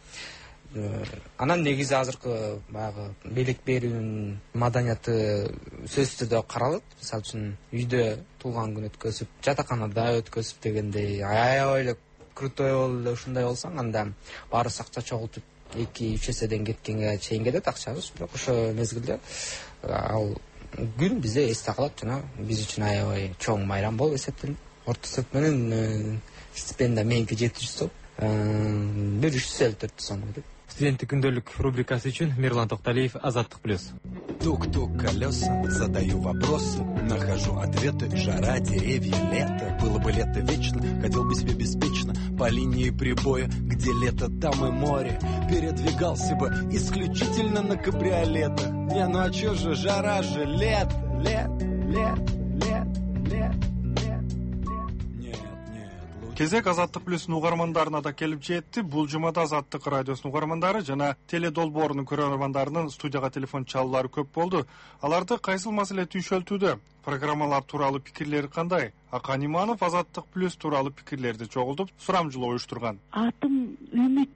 Анан негизи азыркы баягы белек берүүнүн маданияты сөзсүз түрдө каралат. Мисалы үчүн үйдө туулган күн өткөзүп, жатаканада өткөзүп дегендей аябай эле крутой болуп эле ушундай болсоң, анда баарыбыз акча чогултуп 2-3 эседен кеткенге чейин кетет акчабыз. Бирок ошо мезгилде ал күн бизде эсте калат жана биз үчүн аябай чоң майрам болуп эсептелет. Орто эсеп менен стипендия меники 700 сом, 154 сом деп. Студенттик күндөлүк рубрикасы үчүн Мирлан Токталиев, Азаттык плюс. Тук-тук колеса, задаю вопросы, нахожу ответы. Жара, деревья, лето, было бы лето вечно, хотел бы себе беспечно по линии прибоя, где лето, там и море. Передвигался бы исключительно на кабриолетах. Не, ну а чё же, жара же, лето, лето, лето, лето, лето. Кезек Азаттык плюстун угармандарына да келип жетти. Бул жумада Азаттык радиосунун угармандары жана теле долбоорунун көрөрмандарынын студияга телефон чалуулары көп болду. Аларды кайсыл маселе түйшөлтүүдө? Программалар тууралуу пикирлери кандай? Акан Иманов Азаттык плюс тууралуу пикирлерди чогултуп, сурамжылоо уюштурган. Атым үмүт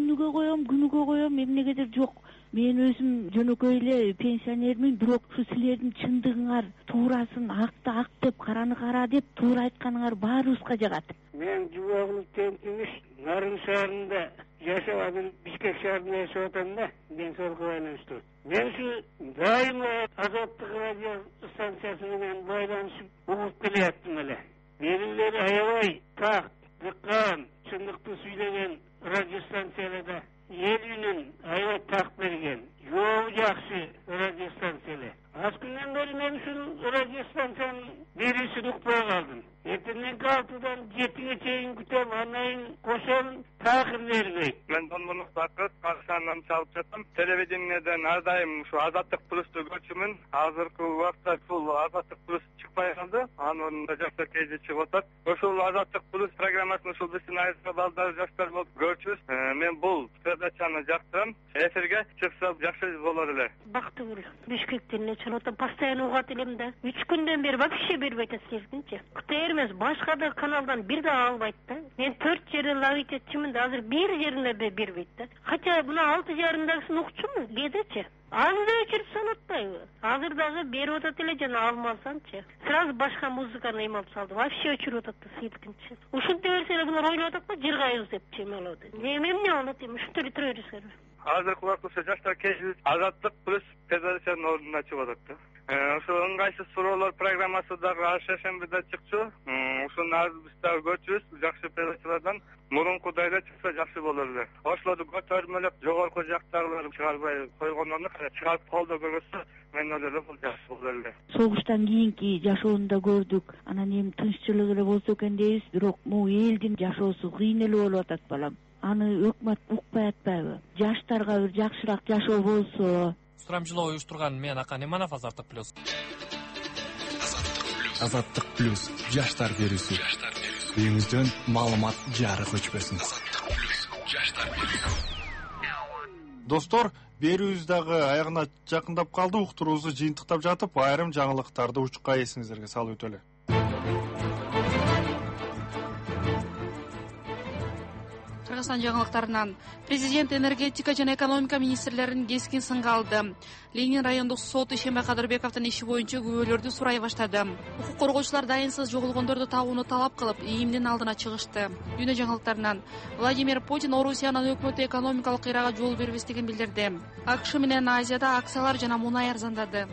күнүгө коем, эмнегедир жок. Мен өзүм жөнөкөй эле пенсионермин, бирок ушу силердин чындыгыңар, туурасын акты ак деп, караны кара деп туура айтканыңар баарыбызга жагат. Мен Жубоглук кентинин Нарын шаарында жашап, анан Бишкек шаарында жашап атам да, ден соолукка байланыштуу. Мен ушу дайыма Азаттык радио станциясы менен байланышып угуп келияттым эле. Берилери аябай так, дыккан, чындыкты сүйлөгөн радиостанцияларда эл үнүн аябай так берген. Жообу жакшы радиостанциялар. Аз күндөн бери мен ушул радиостанциянын берүүсүн укпай калдым. Эртеңки 6-дан 7-ге чейин күтөм, андан кошом такыр бербейт. Мен Донбурнук Бакыт, Казакстандан чалып жатам. Телевидениеден ар дайым ушу Азаттык плюсту көрчүмүн. Азыркы убакта ушул Азаттык плюс чыкпай калды. Анын ордунда жакшы кези чыгып атат. Ошол Азаттык плюс программасын ушул биздин айылга балдар жаштар болуп көрчүбүз. Мен бул передачаны жактырам. Эфирге чыкса жакшы болор эле. Бактыгүл Бишкектен чалып постоянно угат элем да. 3 күндөн бери вообще бербейт эсердинчи. Кытайр эмес, башка да каналдан бир да албайт да. Мен 4 жерден лавит этчимин да, азыр бир жеринде бербейт да. Хотя мына 6 жарымдагысын укчумун, кедечи. Азыр өчүрүп санатпайбы. Азыр дагы берип атат эле жана алмасанчы. Сразу башка музыканы эме алып салды. Вообще өчүрүп атат да сыйткынчы. Ушинте берсе эле булар ойлоп атат го, жыргайбыз деп чемелоду. Эмне болот эми, ушинте эле тура берсеби. Азыркы убакытта жаштар кези Азаттык плюс передачанын ордуна чыгып атат да. Ошо ыңгайсыз суроолор программасы дагы ар шешембиде чыкчу. Ушуну биз дагы көрчүбүз. Жакшы передачалардан мурункудай эле чыкса жакшы болор эле. Ошолорду көтөрмөлөп жогорку жактагыларды чыгарбай койгондон чыгарып колдоо көргөзсө, мен ойлойм бул жакшы болор эле. Согуштан кийинки жашоону да көрдүк. Анан эми тынччылык эле болсо экен дейбиз, бирок могу элдин жашоосу кыйын эле болуп атат балам. Аны өкмөт укпай атпайбы? Жаштарга бир жакшыраак жашоо болсо. Сурамжылоо уюштурган мен Акан Иманов, Азаттык плюс. Азаттык плюс. Жаштар берүүсү. үйүңүздөн маалымат жарык өчпөсүн. Достор, берүүбүз дагы аягына жакындап калды. Уктуруубузду жыйынтыктап жатып, айрым жаңылыктарды учукка эсиңиздерге салып өтөлү. Кыргызстан жаңылыктарынан президент энергетика жана экономика министрлерин кескин сынга алды. Ленин райондук соту Ишембай Кадырбековдун иши боюнча күбөлөрдү сурай баштады. Укук коргоочулар дайынсыз жогулгондорду табууну талап кылып, ийимдин алдына чыгышты. Дүйнө жаңылыктарынан Владимир Путин Орусиянын өкмөтү экономикалык кыйрага жол бербестигин билдирди. АКШ менен Азияда акциялар жана мунай арзандады.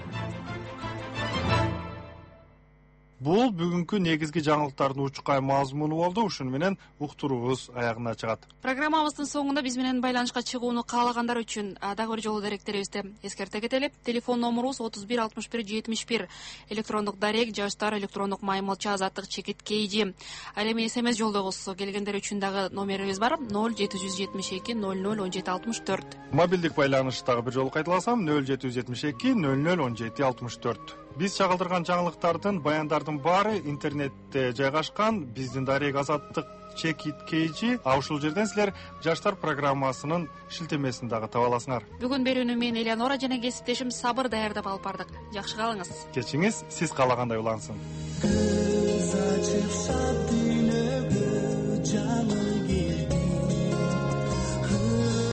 Бул бүгүнкү негизги жаңылыктардын учкай мазмуну болду. Ушуну менен уктуруубуз аягына чыгат. Программабыздын соңунда биз менен байланышка чыгууну каалагандар үчүн дагы бир жолу даректерибизди эскерте кетели. Телефон номерубуз 31 61 71. Электрондук дарек жаштар электрондук маймылча азаттык чекит KG. Ал эми SMS жолдогуз келгендер үчүн дагы номерибиз бар 0772 00 17 64. Мобилдик байланыш дагы бир жолу кайталасам 0772 00 17 64. Биз чагылдырган жаңылыктардын, баяндардын баары интернетте жайгашкан. Биздин дарек азаттык чекит KG. Ушул жерден силер жаштар программасынын шилтемесин дагы таба аласыңар. Бүгүн берүүнү мен Элеонора жана кесиптешим Сабыр даярдап алып бардык. Жакшы калыңыз. Кечиңиз сиз каалагандай улансын.